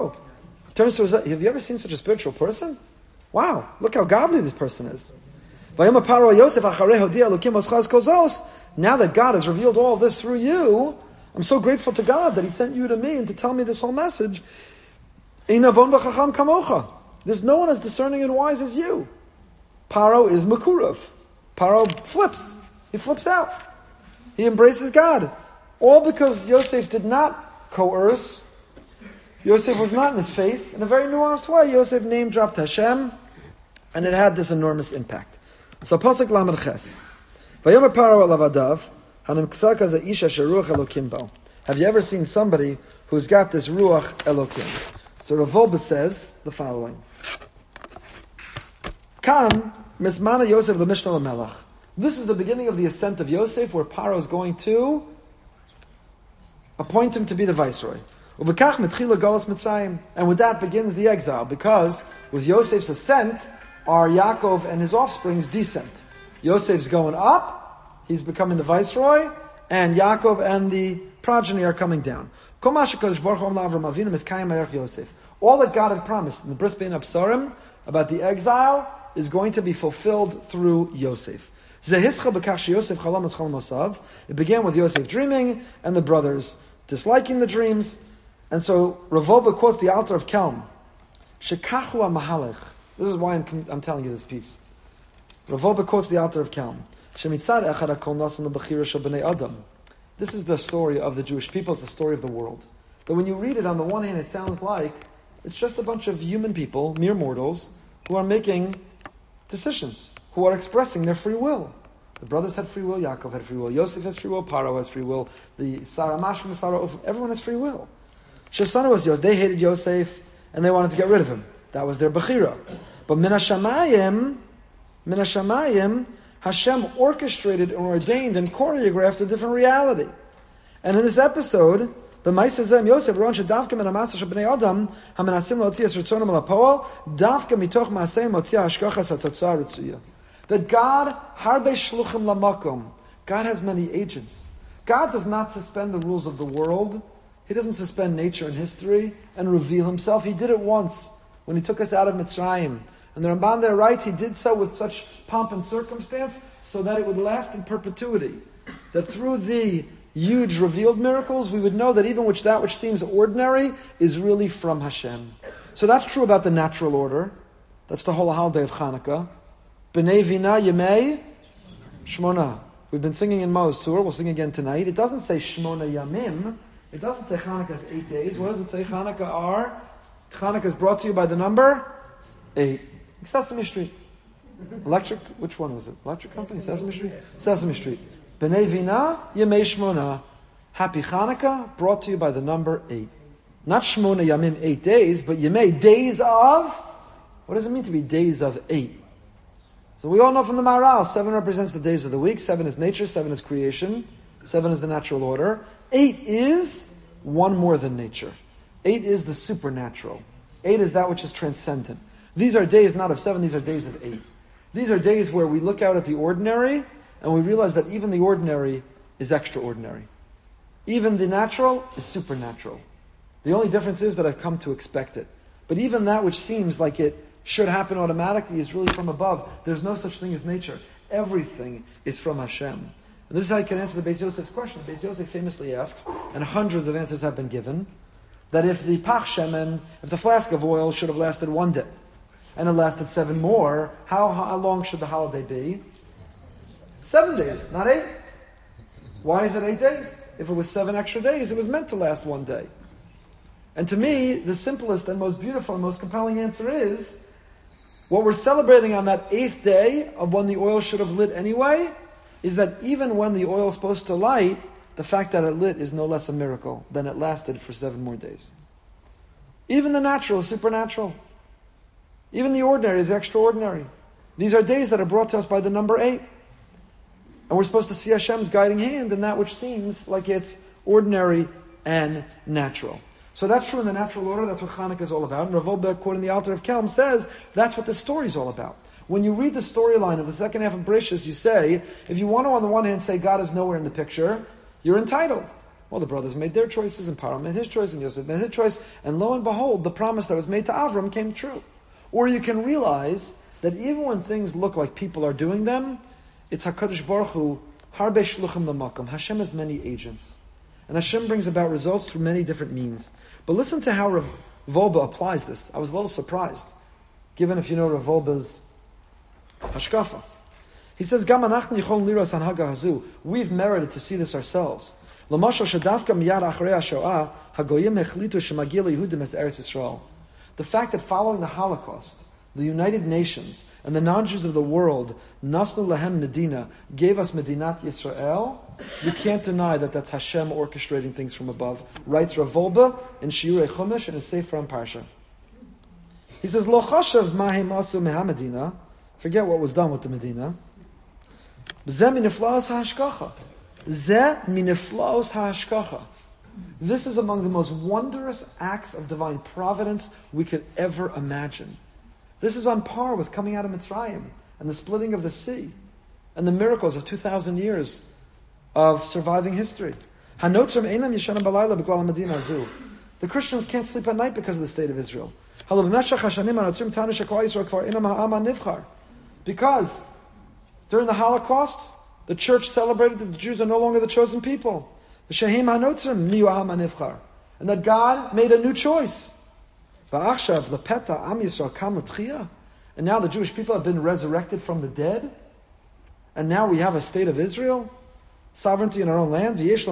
to his, have you ever seen such a spiritual person? Wow, look how godly this person is. Vayom Paro Yosef acharei hodia Elokim oschaz kozos. Now that God has revealed all this through you, I'm so grateful to God that He sent you to me and to tell me this whole message. Ein avon v'chacham kamocha. There's no one as discerning and wise as you. Paro is Makurav. Paro flips. He flips out. He embraces God. All because Yosef did not coerce. Yosef was not in his face. In a very nuanced way, Yosef name dropped Hashem, and it had this enormous impact. So Pasuk Lamed Ches. Vayomer Paro elavadav, hanimksa kaze isha sheruach Elokim bo. Have you ever seen somebody who's got this ruach Elokim? So Rav Wolbe says the following. Kan mismana Yosef l'mishnah l'melech. This is the beginning of the ascent of Yosef, where Paro is going to appoint him to be the viceroy. And with that begins the exile, because with Yosef's ascent are Yaakov and his offspring's descent. Yosef's going up, he's becoming the viceroy, and Yaakov and the progeny are coming down. All that God had promised in the Bris Bein Absarim about the exile is going to be fulfilled through Yosef. It began with Yosef dreaming and the brothers disliking the dreams. And so Rav Wolbe quotes the Alter of Kelm. Shekachu mahalech. This is why I'm telling you this piece. Rav Wolbe quotes the Alter of Kelm. Shemitzad echad hakol nasan lebechira shel bnei adam. This is the story of the Jewish people. It's the story of the world. But when you read it, on the one hand, it sounds like it's just a bunch of human people, mere mortals, who are making decisions, who are expressing their free will. The brothers had free will, Yaakov had free will, Yosef has free will, Paro has free will, the Sarah Mashkim, Sarah, everyone has free will. Shesana was Yosef. They hated Yosef, and they wanted to get rid of him. That was their Bechira. But Min HaShamayim, Hashem orchestrated and ordained and choreographed a different reality. And in this episode, B'maisazem Yosef Ron Shadavka Min HaMasa Shabnei Adam HaMenasim Lotzias Ritzonim L'Poel Davka Mitoch Maasei Motzia Hashkachas HaTotzah Ritzuya. That God Harbe Shluchim Lamakom. God has many agents. God does not suspend the rules of the world. He doesn't suspend nature and history and reveal Himself. He did it once when He took us out of Mitzrayim. And the Ramban there writes, He did so with such pomp and circumstance so that it would last in perpetuity. That through the huge revealed miracles, we would know that even that which seems ordinary is really from Hashem. So that's true about the natural order. That's the whole holiday of Chanukah. B'nei Vina Yemei Shmona. We've been singing in Mo's tour. We'll sing again tonight. It doesn't say Shmona Yamim. It doesn't say Chanukah is 8 days. What does it say? Chanukah is brought to you by the number 8. Sesame Street. Electric, which one was it? Electric Company? Sesame Street? Sesame Street. B'nei Vina Yemei Shmona. Happy Chanukah, brought to you by the number 8. Not Shmona Yamim, 8 days, but Yemei, days of. What does it mean to be days of 8? So we all know from the Maharal, 7 represents the days of the week, 7 is nature, 7 is creation, 7 is the natural order. 8 is one more than nature. 8 is the supernatural. 8 is that which is transcendent. These are days not of 7, these are days of 8. These are days where we look out at the ordinary and we realize that even the ordinary is extraordinary. Even the natural is supernatural. The only difference is that I've come to expect it. But even that which seems like it should happen automatically is really from above. There's no such thing as nature. Everything is from Hashem. And this is how you can answer the Beis Yosef's question. Beis Yosef famously asks, and hundreds of answers have been given, that if the pach shemen, if the flask of oil should have lasted 1 day, and it lasted 7 more, how long should the holiday be? 7 days, not 8. Why is it 8 days? If it was 7 extra days, it was meant to last 1 day. And to me, the simplest and most beautiful and most compelling answer is, what we're celebrating on that 8th day of when the oil should have lit anyway, is that even when the oil is supposed to light, the fact that it lit is no less a miracle than it lasted for 7 more days. Even the natural is supernatural. Even the ordinary is extraordinary. These are days that are brought to us by the number 8. And we're supposed to see Hashem's guiding hand in that which seems like it's ordinary and natural. So that's true in the natural order. That's what Chanukah is all about. And Rav Wolbe, quoting the Alter of Kelm, says that's what the story is all about. When you read the storyline of the second half of Bereshis, you say, if you want to on the one hand say God is nowhere in the picture, you're entitled. Well, the brothers made their choices, and Paro made his choice, and Yosef made his choice, and lo and behold, the promise that was made to Avram came true. Or you can realize that even when things look like people are doing them, it's HaKadosh Baruch Hu, Harbe Shluchim L'Makom. Hashem has many agents. And Hashem brings about results through many different means. But listen to how Rav Wolbe applies this. I was a little surprised, given if you know Rav Wolbe's Hashkafa. He says, Gam anachnu yichol liros hanhaga hazu. We've merited to see this ourselves. L'mashal shadavka miyad achrei hashoah hagoyim hechlitu shemagia leYehudim es Eretz Yisrael. The fact that following the Holocaust, the United Nations and the non-Jews of the world, Nasnu Lahem Medina, gave us Medinat Yisrael, you can't deny that that's Hashem orchestrating things from above. Writes Rav Wolbe in Shiurei Chumash and in Sefer Parsha. He says, Lo chashav mahem asu meha Medina. Forget what was done with the Medina. Zeh miniflaos ha'ashkacha. Zeh miniflaos ha'ashkacha. This is among the most wondrous acts of divine providence we could ever imagine. This is on par with coming out of Mitzrayim and the splitting of the sea and the miracles of 2,000 years of surviving history. The Christians can't sleep at night because of the state of Israel. Because during the Holocaust, the church celebrated that the Jews are no longer the chosen people. And that God made a new choice. And now the Jewish people have been resurrected from the dead. And now we have a state of Israel, sovereignty in our own land. That's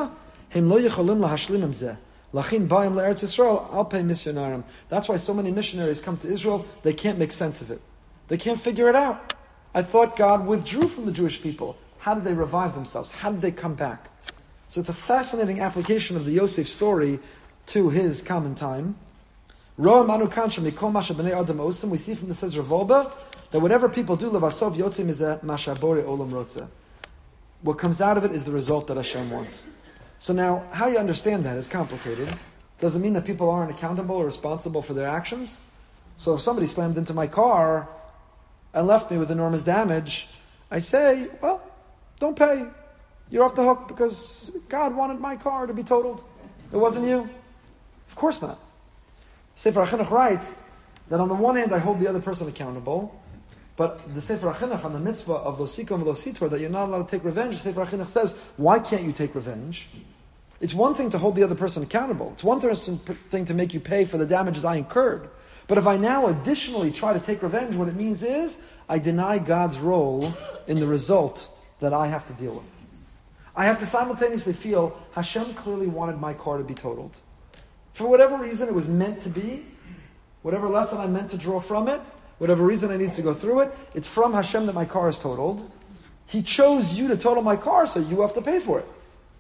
why so many missionaries come to Israel. They can't make sense of it. They can't figure it out. I thought God withdrew from the Jewish people. How did they revive themselves? How did they come back? So it's a fascinating application of the Yosef story to his common time. We see from the says Rav Wolbe that whatever people do, what comes out of it is the result that Hashem wants. So now, how you understand that is complicated. Does it mean that people aren't accountable or responsible for their actions? So if somebody slammed into my car and left me with enormous damage, I say, well, don't pay. You're off the hook because God wanted my car to be totaled. It wasn't you. Of course not. Sefer HaChinuch writes that on the one hand I hold the other person accountable, but the Sefer HaChinuch on the mitzvah of Losikom Lositor, that you're not allowed to take revenge, the Sefer HaChinuch says, why can't you take revenge? It's one thing to hold the other person accountable. It's one thing to make you pay for the damages I incurred. But if I now additionally try to take revenge, what it means is I deny God's role in the result that I have to deal with. I have to simultaneously feel Hashem clearly wanted my car to be totaled. For whatever reason it was meant to be, whatever lesson I meant to draw from it, whatever reason I need to go through it, it's from Hashem that my car is totaled. He chose you to total my car, so you have to pay for it.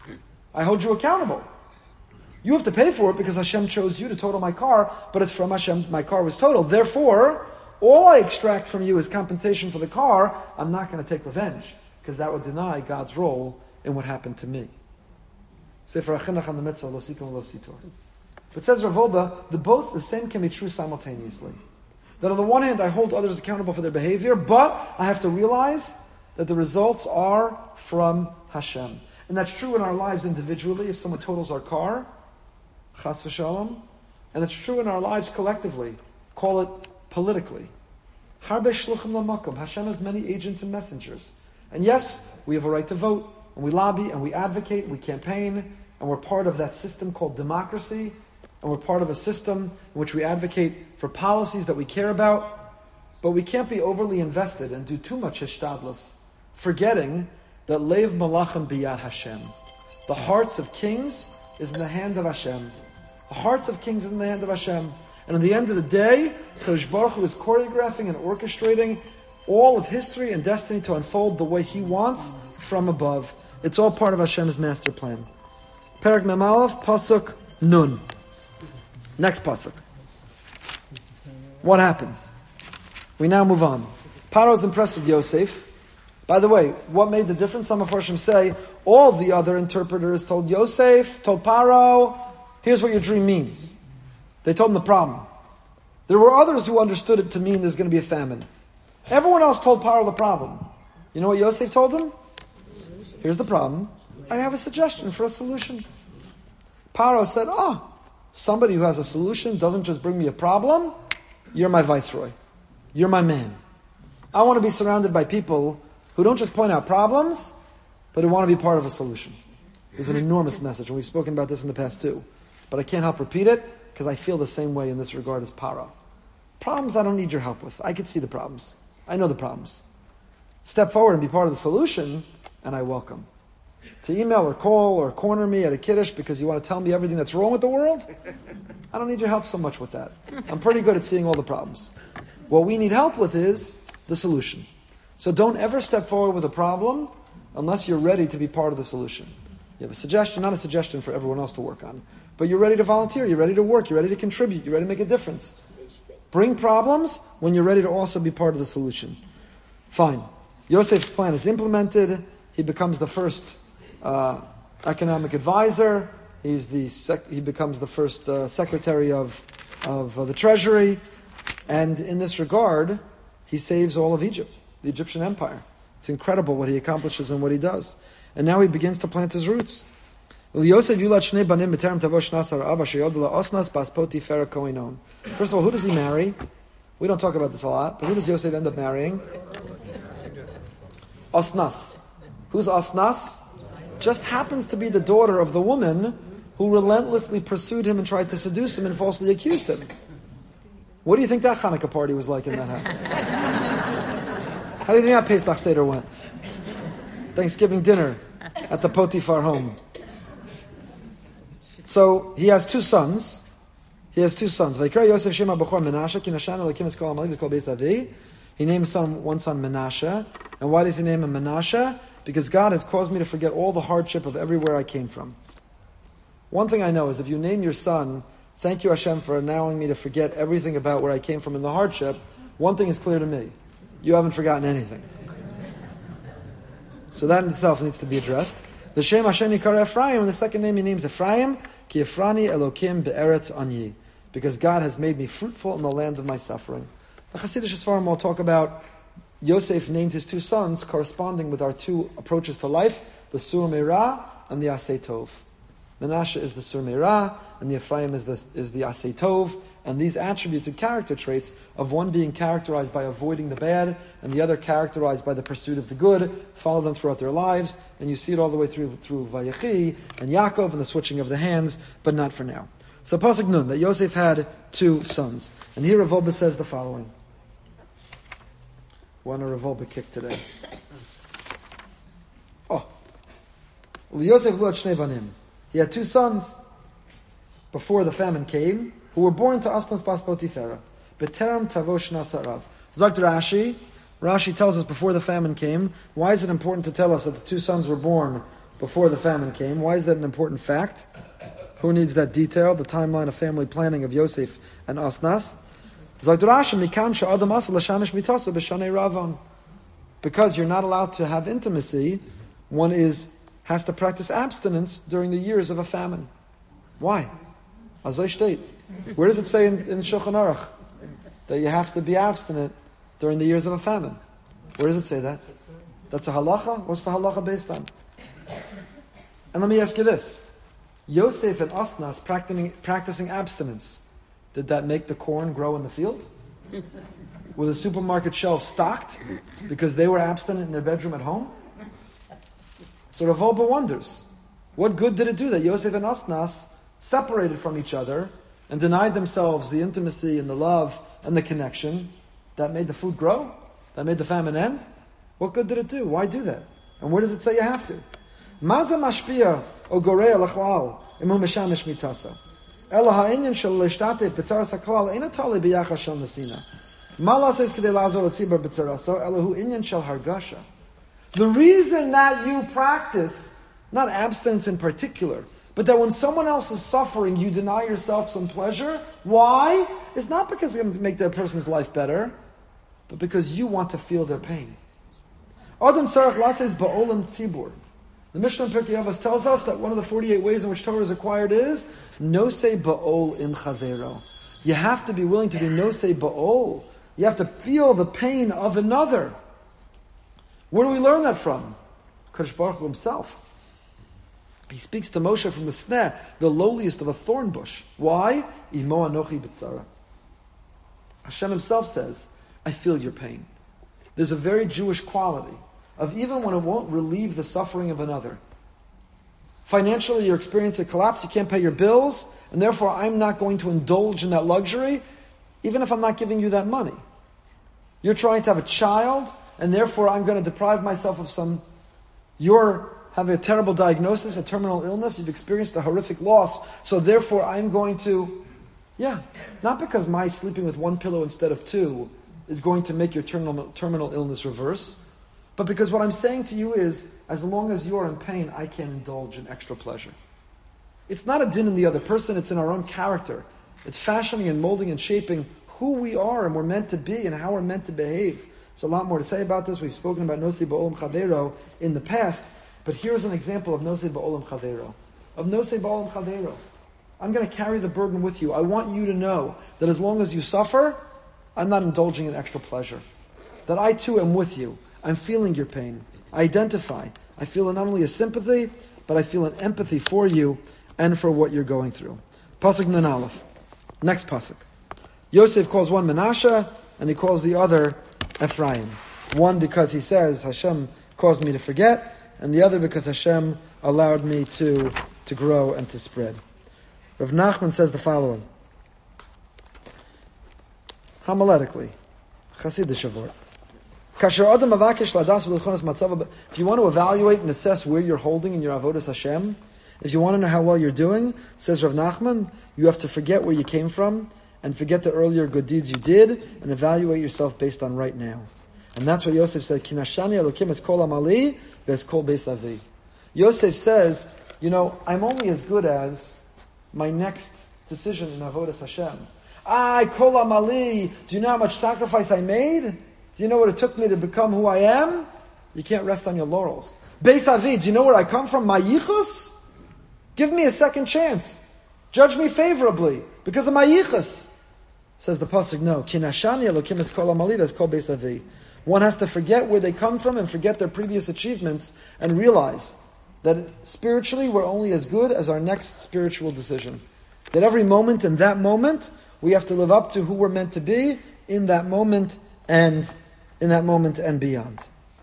I hold you accountable. You have to pay for it because Hashem chose you to total my car, but it's from Hashem my car was totaled. Therefore, all I extract from you is compensation for the car. I'm not going to take revenge, because that would deny God's role in what happened to me. Sefer HaChinuch on the mitzvah, Lo Sikom Lo Sitor. But says Rav Wolbe, the same can be true simultaneously. That on the one hand, I hold others accountable for their behavior, but I have to realize that the results are from Hashem. And that's true in our lives individually, if someone totals our car, chas v'shalom, and it's true in our lives collectively, call it politically. Harbe shluchim l'makom. Hashem has many agents and messengers. And yes, we have a right to vote, and we lobby, and we advocate, and we campaign, and we're part of that system called democracy, and we're part of a system in which we advocate for policies that we care about, but we can't be overly invested and do too much hishtadlus, forgetting that leiv malachim biyad Hashem. The hearts of kings is in the hand of Hashem. The hearts of kings is in the hand of Hashem. And at the end of the day, Kadosh Baruch Hu is choreographing and orchestrating all of history and destiny to unfold the way He wants from above. It's all part of Hashem's master plan. Perek Mem Aleph, Pasuk Nun. Next pasuk. What happens? We now move on. Paro is impressed with Yosef. By the way, what made the difference? Some of Farshim say all the other interpreters told Yosef, told Paro, here's what your dream means. They told him the problem. There were others who understood it to mean there's going to be a famine. Everyone else told Paro the problem. You know what Yosef told him? Here's the problem. I have a suggestion for a solution. Paro said, somebody who has a solution doesn't just bring me a problem. You're my viceroy. You're my man. I want to be surrounded by people who don't just point out problems, but who want to be part of a solution. This is an enormous message, and we've spoken about this in the past too. But I can't help repeat it, because I feel the same way in this regard as Para. Problems I don't need your help with. I can see the problems. I know the problems. Step forward and be part of the solution, and I welcome. To email or call or corner me at a kiddush because you want to tell me everything that's wrong with the world, I don't need your help so much with that. I'm pretty good at seeing all the problems. What we need help with is the solution. So don't ever step forward with a problem unless you're ready to be part of the solution. You have a suggestion, not a suggestion for everyone else to work on, but you're ready to volunteer, you're ready to work, you're ready to contribute, you're ready to make a difference. Bring problems when you're ready to also be part of the solution. Fine. Yosef's plan is implemented. He becomes the first economic advisor. He becomes the first secretary of the treasury. And in this regard, he saves all of Egypt, the Egyptian empire. It's incredible what he accomplishes and what he does. And now he begins to plant his roots. First of all, who does he marry? We don't talk about this a lot, but who does Yosef end up marrying? Osnas. Who's Osnas? Just happens to be the daughter of the woman who relentlessly pursued him and tried to seduce him and falsely accused him. What do you think that Hanukkah party was like in that house? How do you think that Pesach Seder went? Thanksgiving dinner at the Potiphar home. So he has two sons. Vayikra Yosef Shema Bechor Menashe ki Nashan Elokim es kol Amalek v'kol Beis Avi. He names one son Menashe. And why does he name him Menashe? Because God has caused me to forget all the hardship of everywhere I came from. One thing I know is if you name your son, thank you Hashem for allowing me to forget everything about where I came from in the hardship, one thing is clear to me. You haven't forgotten anything. So that in itself needs to be addressed. The Shem Hashem Yikar Ephraim, and the second name he names Ephraim, Ki Efrani Elokim Be'eretz Anyi. Because God has made me fruitful in the land of my suffering. The Hasidic Sfarim will talk about Yosef named his two sons corresponding with our two approaches to life, the Sur Meirah and the Aseh Tov. Menashe is the Sur Meirah, and the Ephraim is the Aseh Tov, and these attributes and character traits of one being characterized by avoiding the bad, and the other characterized by the pursuit of the good, follow them throughout their lives, and you see it all the way through Vayechi and Yaakov and the switching of the hands, but not for now. So Pasuk Nun, that Yosef had two sons. And here Rav Wolbe says the following. Want a Rav Wolbe kick today. Yosef lo shnei banim. He had two sons before the famine came, who were born to Asnas bas Potifera. B'teram tavosh nasarav. Zakt Rashi. Rashi tells us before the famine came. Why is it important to tell us that the two sons were born before the famine came? Why is that an important fact? Who needs that detail? The timeline of family planning of Yosef and Asnas. Zakt Rashi mikan she'adam asa l'shamish mitaso b'shanei ravon. Because you're not allowed to have intimacy, one has to practice abstinence during the years of a famine. Why? Azay shteit. Where does it say in Shulchan Aruch that you have to be abstinent during the years of a famine? Where does it say that? That's a halacha? What's the halacha based on? And let me ask you this. Yosef and Asnas practicing abstinence, did that make the corn grow in the field? Were the supermarket shelves stocked because they were abstinent in their bedroom at home? So Rav Wolbe wonders, what good did it do that Yosef and Asnas separated from each other and denied themselves the intimacy and the love and the connection that made the food grow? That made the famine end? What good did it do? Why do that? And where does it say you have to? Maza mashpia o gorea lachlal imu meshamish mitasa. Ela ha'inyan shel l'shtate b'tzaras ha'klal eina tali b'yacha shel nesina. Mala says k'dei lazor l'tzibar b'tzaraso elahu inyan shel hargasha. The reason that you practice, not abstinence in particular, but that when someone else is suffering, you deny yourself some pleasure. Why? It's not because it's going to make that person's life better, but because you want to feel their pain. Adam tzarech lases ba'olam tzibur. The Mishnah in Pirkei Avos tells us that one of the 48 ways in which Torah is acquired is nosei ba'ol im chavero. You have to be willing to be nosei ba'ol. You have to feel the pain of another. Where do we learn that from? Kadosh Baruch Hu himself. He speaks to Moshe from the sneh, the lowliest of a thorn bush. Why? Imo anochi b'tzara. Hashem himself says, I feel your pain. there's a very Jewish quality of even when it won't relieve the suffering of another. Financially, you're experiencing a collapse, you can't pay your bills, and therefore I'm not going to indulge in that luxury, even if I'm not giving you that money. You're trying to have a child, and therefore I'm going to deprive myself of some. You're having a terrible diagnosis, a terminal illness, you've experienced a horrific loss, so therefore I'm going to, not because my sleeping with one pillow instead of two is going to make your terminal illness reverse, but because what I'm saying to you is, as long as you're in pain, I can indulge in extra pleasure. It's not a din in the other person, it's in our own character. It's fashioning and molding and shaping who we are and we're meant to be and how we're meant to behave. There's a lot more to say about this. We've spoken about Nosei Ba'olam Chavero in the past, but here's an example of Nosei Ba'olam Chavero. I'm going to carry the burden with you. I want you to know that as long as you suffer, I'm not indulging in extra pleasure. That I too am with you. I'm feeling your pain. I identify. I feel not only a sympathy, but I feel an empathy for you and for what you're going through. Pasuk Nun Aleph. Next pasuk. Yosef calls one Menashe, and he calls the other Ephraim. One because he says, Hashem caused me to forget, and the other because Hashem allowed me to grow and to spread. Rav Nachman says the following. Homiletically. Chassidish word. If you want to evaluate and assess where you're holding in your avodas Hashem, if you want to know how well you're doing, says Rav Nachman, you have to forget where you came from and forget the earlier good deeds you did and evaluate yourself based on right now. And that's what Yosef said, Kinashani Elokim es kol amali ve'es kol beis avi. Yosef says, I'm only as good as my next decision in avodas Hashem. Kol amali, do you know how much sacrifice I made? Do you know what it took me to become who I am? You can't rest on your laurels. Beis Avi, do you know where I come from? My yichus? Give me a second chance. Judge me favorably because of my yichus. Says the pasuk, no. Kinashani Elokim es kol amali ve'es kol beis avi. One has to forget where they come from and forget their previous achievements and realize that spiritually we're only as good as our next spiritual decision. That every moment in that moment we have to live up to who we're meant to be in that moment and beyond.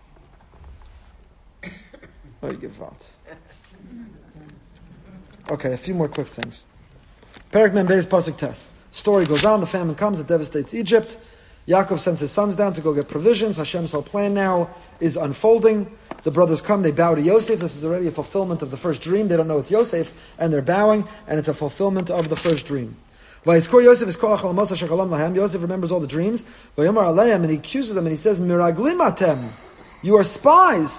Okay, a few more quick things. Perek Mem Beis pasuk Tes. Story goes on. The famine comes. It devastates Egypt. Yaakov sends his sons down to go get provisions. Hashem's whole plan now is unfolding. The brothers come. They bow to Yosef. This is already a fulfillment of the first dream. They don't know it's Yosef, and they're bowing, and it's a fulfillment of the first dream. Yosef remembers all the dreams. And he accuses them and he says, Miraglim atem. You are spies.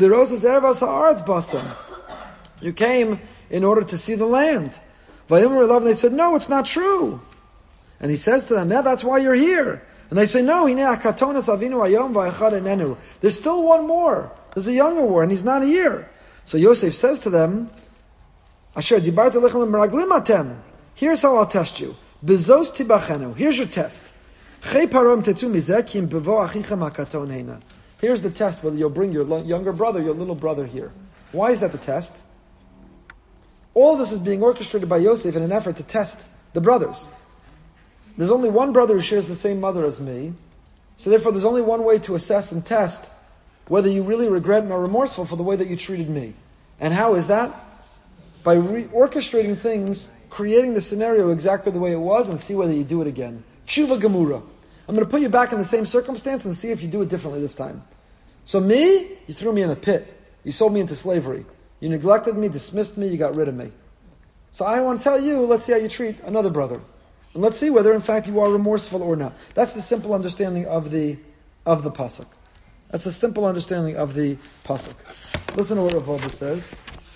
You came in order to see the land. And they said, no, it's not true. And he says to them, yeah, that's why you're here. And they say, no, there's still one more. There's a younger one, and he's not here. So Yosef says to them, here's how I'll test you. Here's your test. Here's the test, whether you'll bring your younger brother, your little brother here. Why is that the test? All this is being orchestrated by Yosef in an effort to test the brothers. There's only one brother who shares the same mother as me, so therefore there's only one way to assess and test whether you really regret and are remorseful for the way that you treated me. And how is that? By orchestrating things, creating the scenario exactly the way it was, and see whether you do it again. Tshuva Gemura. I'm going to put you back in the same circumstance and see if you do it differently this time. So me, you threw me in a pit. You sold me into slavery. You neglected me, dismissed me, you got rid of me. So I want to tell you, let's see how you treat another brother. And let's see whether in fact you are remorseful or not. That's the simple understanding of the pasuk. That's the simple understanding of the pasuk. Listen to what Rav Wolbe says.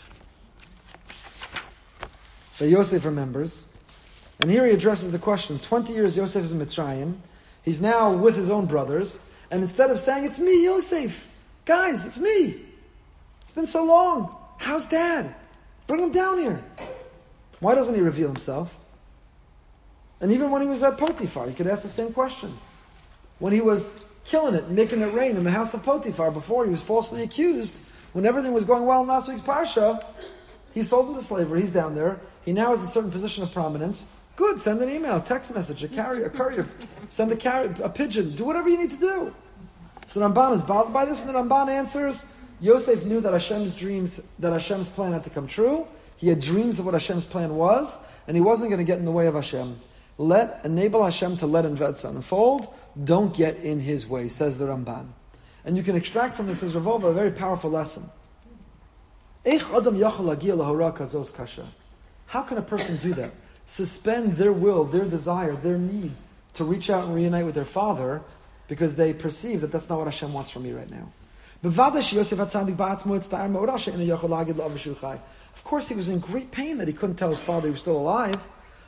That Yosef remembers. And here he addresses the question. 20 years Yosef is in Mitzrayim. He's now with his own brothers. And instead of saying, it's me, Yosef. Guys, it's me. It's been so long. How's Dad? Bring him down here. Why doesn't he reveal himself? And even when he was at Potiphar, you could ask the same question. When he was killing it, making it rain in the house of Potiphar, before he was falsely accused, when everything was going well in last week's Parsha, he sold into slavery, he's down there, he now has a certain position of prominence. Good, send an email, a text message, a courier, send a pigeon, do whatever you need to do. So the Ramban is bothered by this, and the Ramban answers, Yosef knew that Hashem's plan had to come true. He had dreams of what Hashem's plan was, and he wasn't going to get in the way of Hashem. Enable Hashem to let Invetza unfold. Don't get in his way, says the Ramban. And you can extract from this, as Rav a very powerful lesson. How can a person do that? Suspend their will, their desire, their need to reach out and reunite with their father because they perceive that that's not what Hashem wants from me right now. Of course, he was in great pain that he couldn't tell his father he was still alive.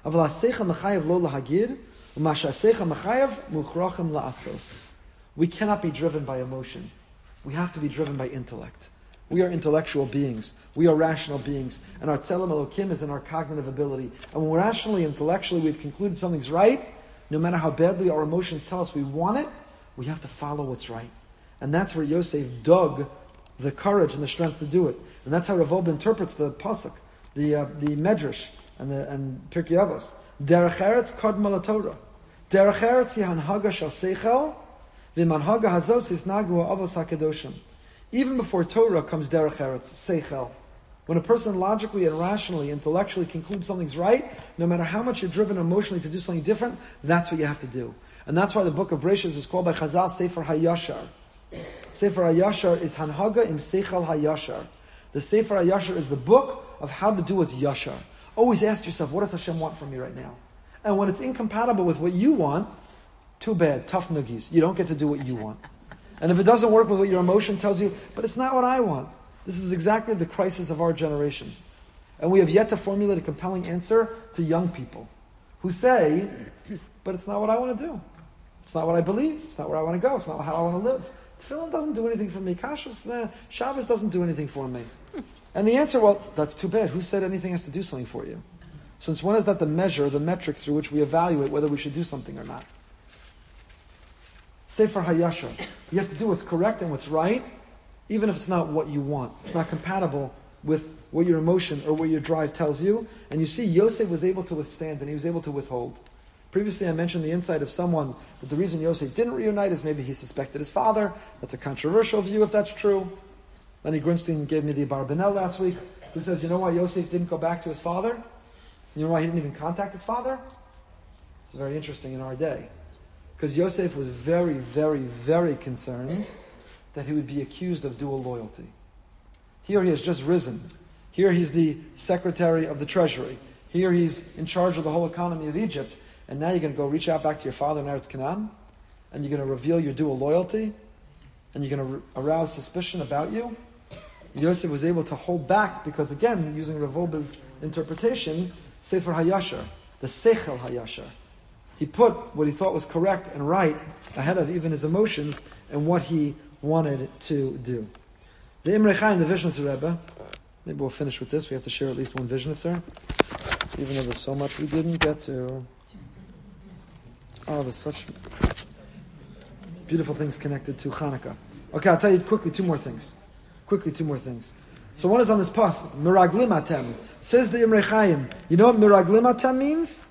We cannot be driven by emotion. We have to be driven by intellect. We are intellectual beings. We are rational beings. And our tzelem Elokim is in our cognitive ability. And when rationally, intellectually, we've concluded something's right, no matter how badly our emotions tell us we want it, we have to follow what's right. And that's where Yosef dug the courage and the strength to do it. And that's how Rav Wolbe interprets the pasuk, the Medrash, and Pirkei Avos. Derech Eretz kodma laTorah. Derech Eretz hi hanhaga shel seichel, v'manhaga hazos hisnagu ha'avos hakedoshim. Even before Torah comes Derech Eretz, seichel. When a person logically and rationally, intellectually concludes something's right, no matter how much you're driven emotionally to do something different, that's what you have to do. And that's why the book of Bereshis is called by Chazal Sefer HaYashar. Sefer HaYashar is Hanhaga im Seichel HaYashar. The Sefer HaYashar is the book of how to do what's Yashar. Always ask yourself, what does Hashem want from me right now? And when it's incompatible with what you want, too bad, tough noogies. You don't get to do what you want. And if it doesn't work with what your emotion tells you, but it's not what I want. This is exactly the crisis of our generation. And we have yet to formulate a compelling answer to young people who say, but it's not what I want to do. It's not what I believe. It's not where I want to go. It's not how I want to live. Tefillin doesn't do anything for me. Kashrus, Shabbos doesn't do anything for me. And the answer, well, that's too bad. Who said anything has to do something for you? Since when is that the measure, the metric through which we evaluate whether we should do something or not? Sefer HaYashar. You have to do what's correct and what's right, even if it's not what you want. It's not compatible with what your emotion or what your drive tells you. And you see, Yosef was able to withstand and he was able to withhold. Previously, I mentioned the insight of someone that the reason Yosef didn't reunite is maybe he suspected his father. That's a controversial view if that's true. Lenny Grunstein gave me the Abarbanel last week, who says, you know why Yosef didn't go back to his father? You know why he didn't even contact his father? It's very interesting in our day. Because Yosef was very, very, very concerned that he would be accused of dual loyalty. Here he has just risen. Here he's the secretary of the treasury. Here he's in charge of the whole economy of Egypt. And now you're going to go reach out back to your father in Eretz Canaan? And you're going to reveal your dual loyalty? And you're going to arouse suspicion about you? Yosef was able to hold back because, again, using Rav Wolbe's interpretation, Sefer HaYashar, the Seichel HaYashar. He put what he thought was correct and right ahead of even his emotions and what he wanted to do. The Imrei Chaim, the Vishnitzer Rebbe, maybe we'll finish with this. We have to share at least one Vishnitzer, even though there's so much we didn't get to. Oh, there's such beautiful things connected to Hanukkah. Okay, I'll tell you quickly two more things. So one is on this pasuk, Miraglim Atem. Says the Imrei Chaim, you know what Miraglim Atem means?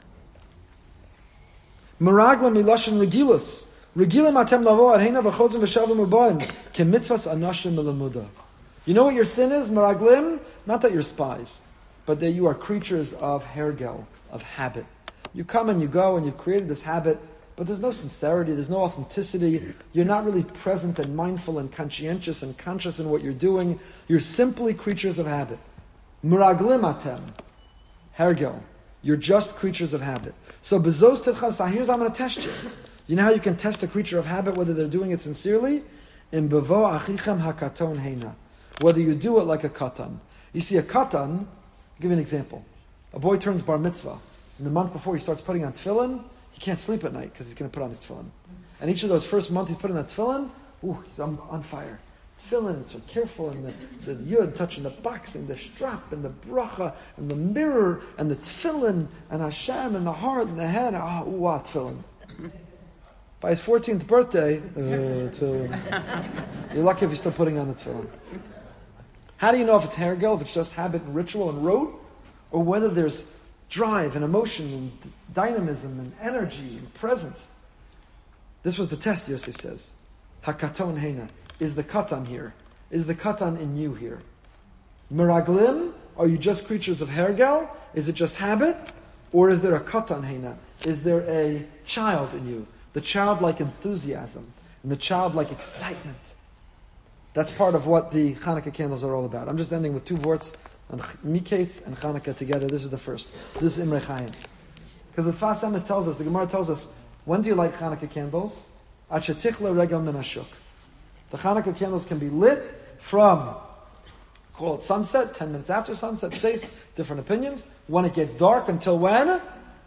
Miraglim miloshin regilus. Regilim atem lavo arheina v'chozim v'shavim u'boim kemitzvas anashim melamuda. You know what your sin is, Miraglim? Not that you're spies, but that you are creatures of hergel, of habit. You come and you go and you've created this habit, but there's no sincerity, there's no authenticity. You're not really present and mindful and conscientious and conscious in what you're doing. You're simply creatures of habit. Miraglim atem. Hergel. You're just creatures of habit. So, bezos tivchas, here's how I'm going to test you. You know how you can test a creature of habit, whether they're doing it sincerely? In bevo achichem hakaton heina. Whether you do it like a katan. You see, a katan, I'll give you an example. A boy turns bar mitzvah. And the month before he starts putting on tefillin, he can't sleep at night because he's going to put on his tefillin. And each of those first months he's putting that tefillin, he's on fire. Tefillin, and so careful, and the yud touching the box, and the strap, and the bracha, and the mirror, and the tefillin, and Hashem, and the heart, and the head, tefillin. By his 14th birthday, tefillin. You're lucky if he's still putting on the tefillin. How do you know if it's hergel, if it's just habit and ritual and rote, or whether there's drive and emotion and dynamism and energy and presence? This was the test, Yosef says. hakaton heina. Is the katan here? Is the katan in you here? Meraglim, are you just creatures of hergel? Is it just habit? Or is there a katan heina? Is there a child in you? The childlike enthusiasm and the childlike excitement. That's part of what the Hanukkah candles are all about. I'm just ending with two words on Miketz and Hanukkah together. This is the first. This is Imre Chaim. Because the Tzfas Emes tells us, the Gemara tells us, when do you light Hanukkah candles? Ad shetichla regel min hashuk. The Hanukkah candles can be lit from, call it sunset, 10 minutes after sunset, says, different opinions. When it gets dark, until when?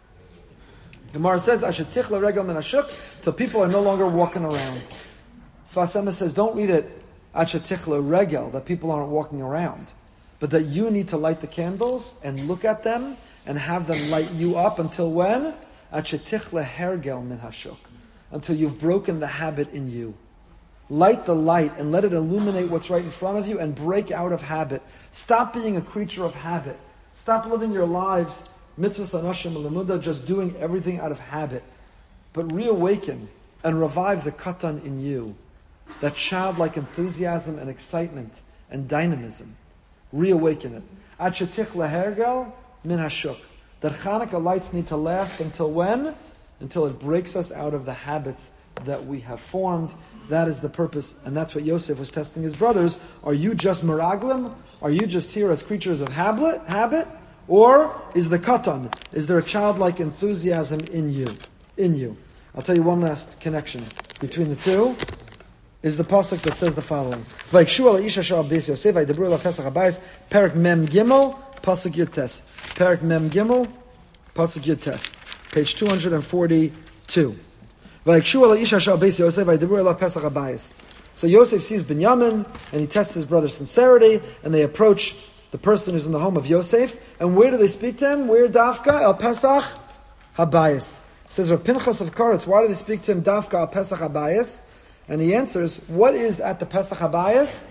Gemara says, Ad shetichla regel min hashuk, till people are no longer walking around. Tzfas Emes says, don't read it Ad shetichla regel, that people aren't walking around, but that you need to light the candles and look at them and have them light you up until when? Ad shetichla hergel min hashuk, until you've broken the habit in you. Light the light and let it illuminate what's right in front of you and break out of habit. Stop being a creature of habit. Stop living your lives, mitzvahs anashim l'muda, just doing everything out of habit. But reawaken and revive the katan in you. That childlike enthusiasm and excitement and dynamism. Reawaken it. Ad shetichla hergel min hashuk. That Hanukkah lights need to last until when? Until it breaks us out of the habits that we have formed. That is the purpose, and that's what Yosef was testing his brothers. Are you just meraglim? Are you just here as creatures of habit? Or is the katan? Is there a childlike enthusiasm in you? I'll tell you one last connection between the two. Is the pasuk that says the following: Vaykshu ala isha shal beis Yosef vayidabru ala Pesach habayis Perek Mem Gimel pasuk Yutes. Perek Mem Gimel pasuk Yutes, page 242. Vaykshu ala isha shal beis Yosef vayidabru ala Pesach habayis. So Yosef sees Binyamin and he tests his brother's sincerity, and they approach the person who's in the home of Yosef. And where do they speak to him? Where Dafka al Pesach habayis? Says Rav Pinchas of Karetz, why do they speak to him Dafka al Pesach habayis? And he answers, what is at the Pesach habayis?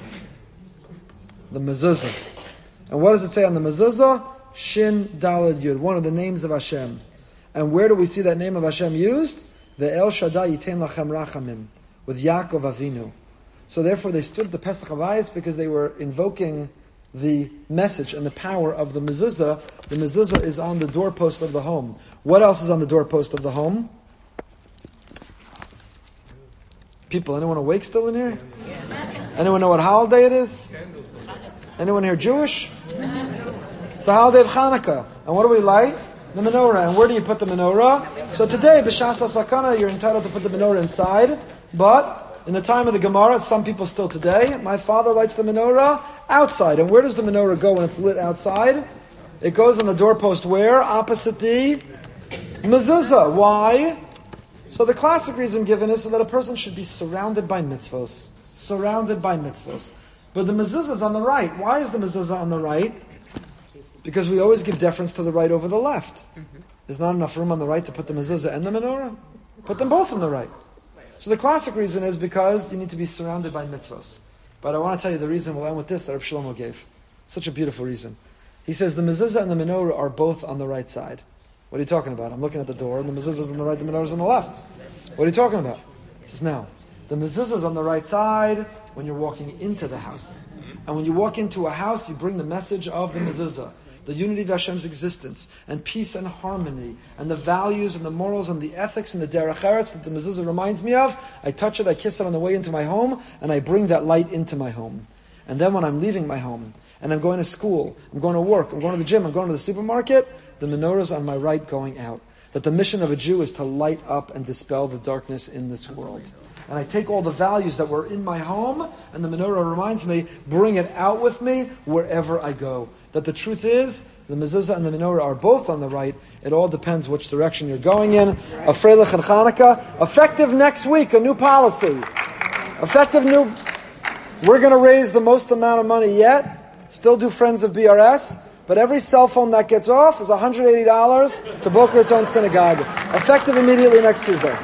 The mezuzah. And what does it say on the mezuzah? Shin Daled Yud, one of the names of Hashem. And where do we see that name of Hashem used? The El Shaddai Yitein Lachem Rachamim, with Yaakov Avinu. So therefore they stood at the Pesach habayis because they were invoking the message and the power of the mezuzah. The mezuzah is on the doorpost of the home. What else is on the doorpost of the home? People, anyone awake still in here? Anyone know what holiday it is? Anyone here Jewish? It's the holiday of Hanukkah. And what do we light? The menorah. And where do you put the menorah? So today, B'shas HaSakana, you're entitled to put the menorah inside. But in the time of the Gemara, some people still today, my father lights the menorah outside. And where does the menorah go when it's lit outside? It goes on the doorpost where? Opposite the mezuzah. Why? So the classic reason given is so that a person should be surrounded by mitzvos. Surrounded by mitzvos. But the mezuzah is on the right. Why is the mezuzah on the right? Because we always give deference to the right over the left. There's not enough room on the right to put the mezuzah and the menorah. Put them both on the right. So the classic reason is because you need to be surrounded by mitzvos. But I want to tell you the reason, we'll end with this, that Reb Shlomo gave. Such a beautiful reason. He says the mezuzah and the menorah are both on the right side. What are you talking about? I'm looking at the door, and the mezuzah is on the right, the menorah is on the left. What are you talking about? He says, now, the mezuzah is on the right side when you're walking into the house. And when you walk into a house, you bring the message of the mezuzah, the unity of Hashem's existence, and peace and harmony, and the values and the morals and the ethics and the derech eretz that the mezuzah reminds me of. I touch it, I kiss it on the way into my home, and I bring that light into my home. And then when I'm leaving my home, and I'm going to school, I'm going to work, I'm going to the gym, I'm going to the supermarket, the menorah is on my right going out. That the mission of a Jew is to light up and dispel the darkness in this world. And I take all the values that were in my home, and the menorah reminds me, bring it out with me wherever I go. That the truth is, the mezuzah and the menorah are both on the right. It all depends which direction you're going in. A Freilich and Chanukah. Effective next week, a new policy. We're going to raise the most amount of money yet. Still do Friends of BRS. But every cell phone that gets off is $180 to Boca Raton Synagogue. Effective immediately next Tuesday.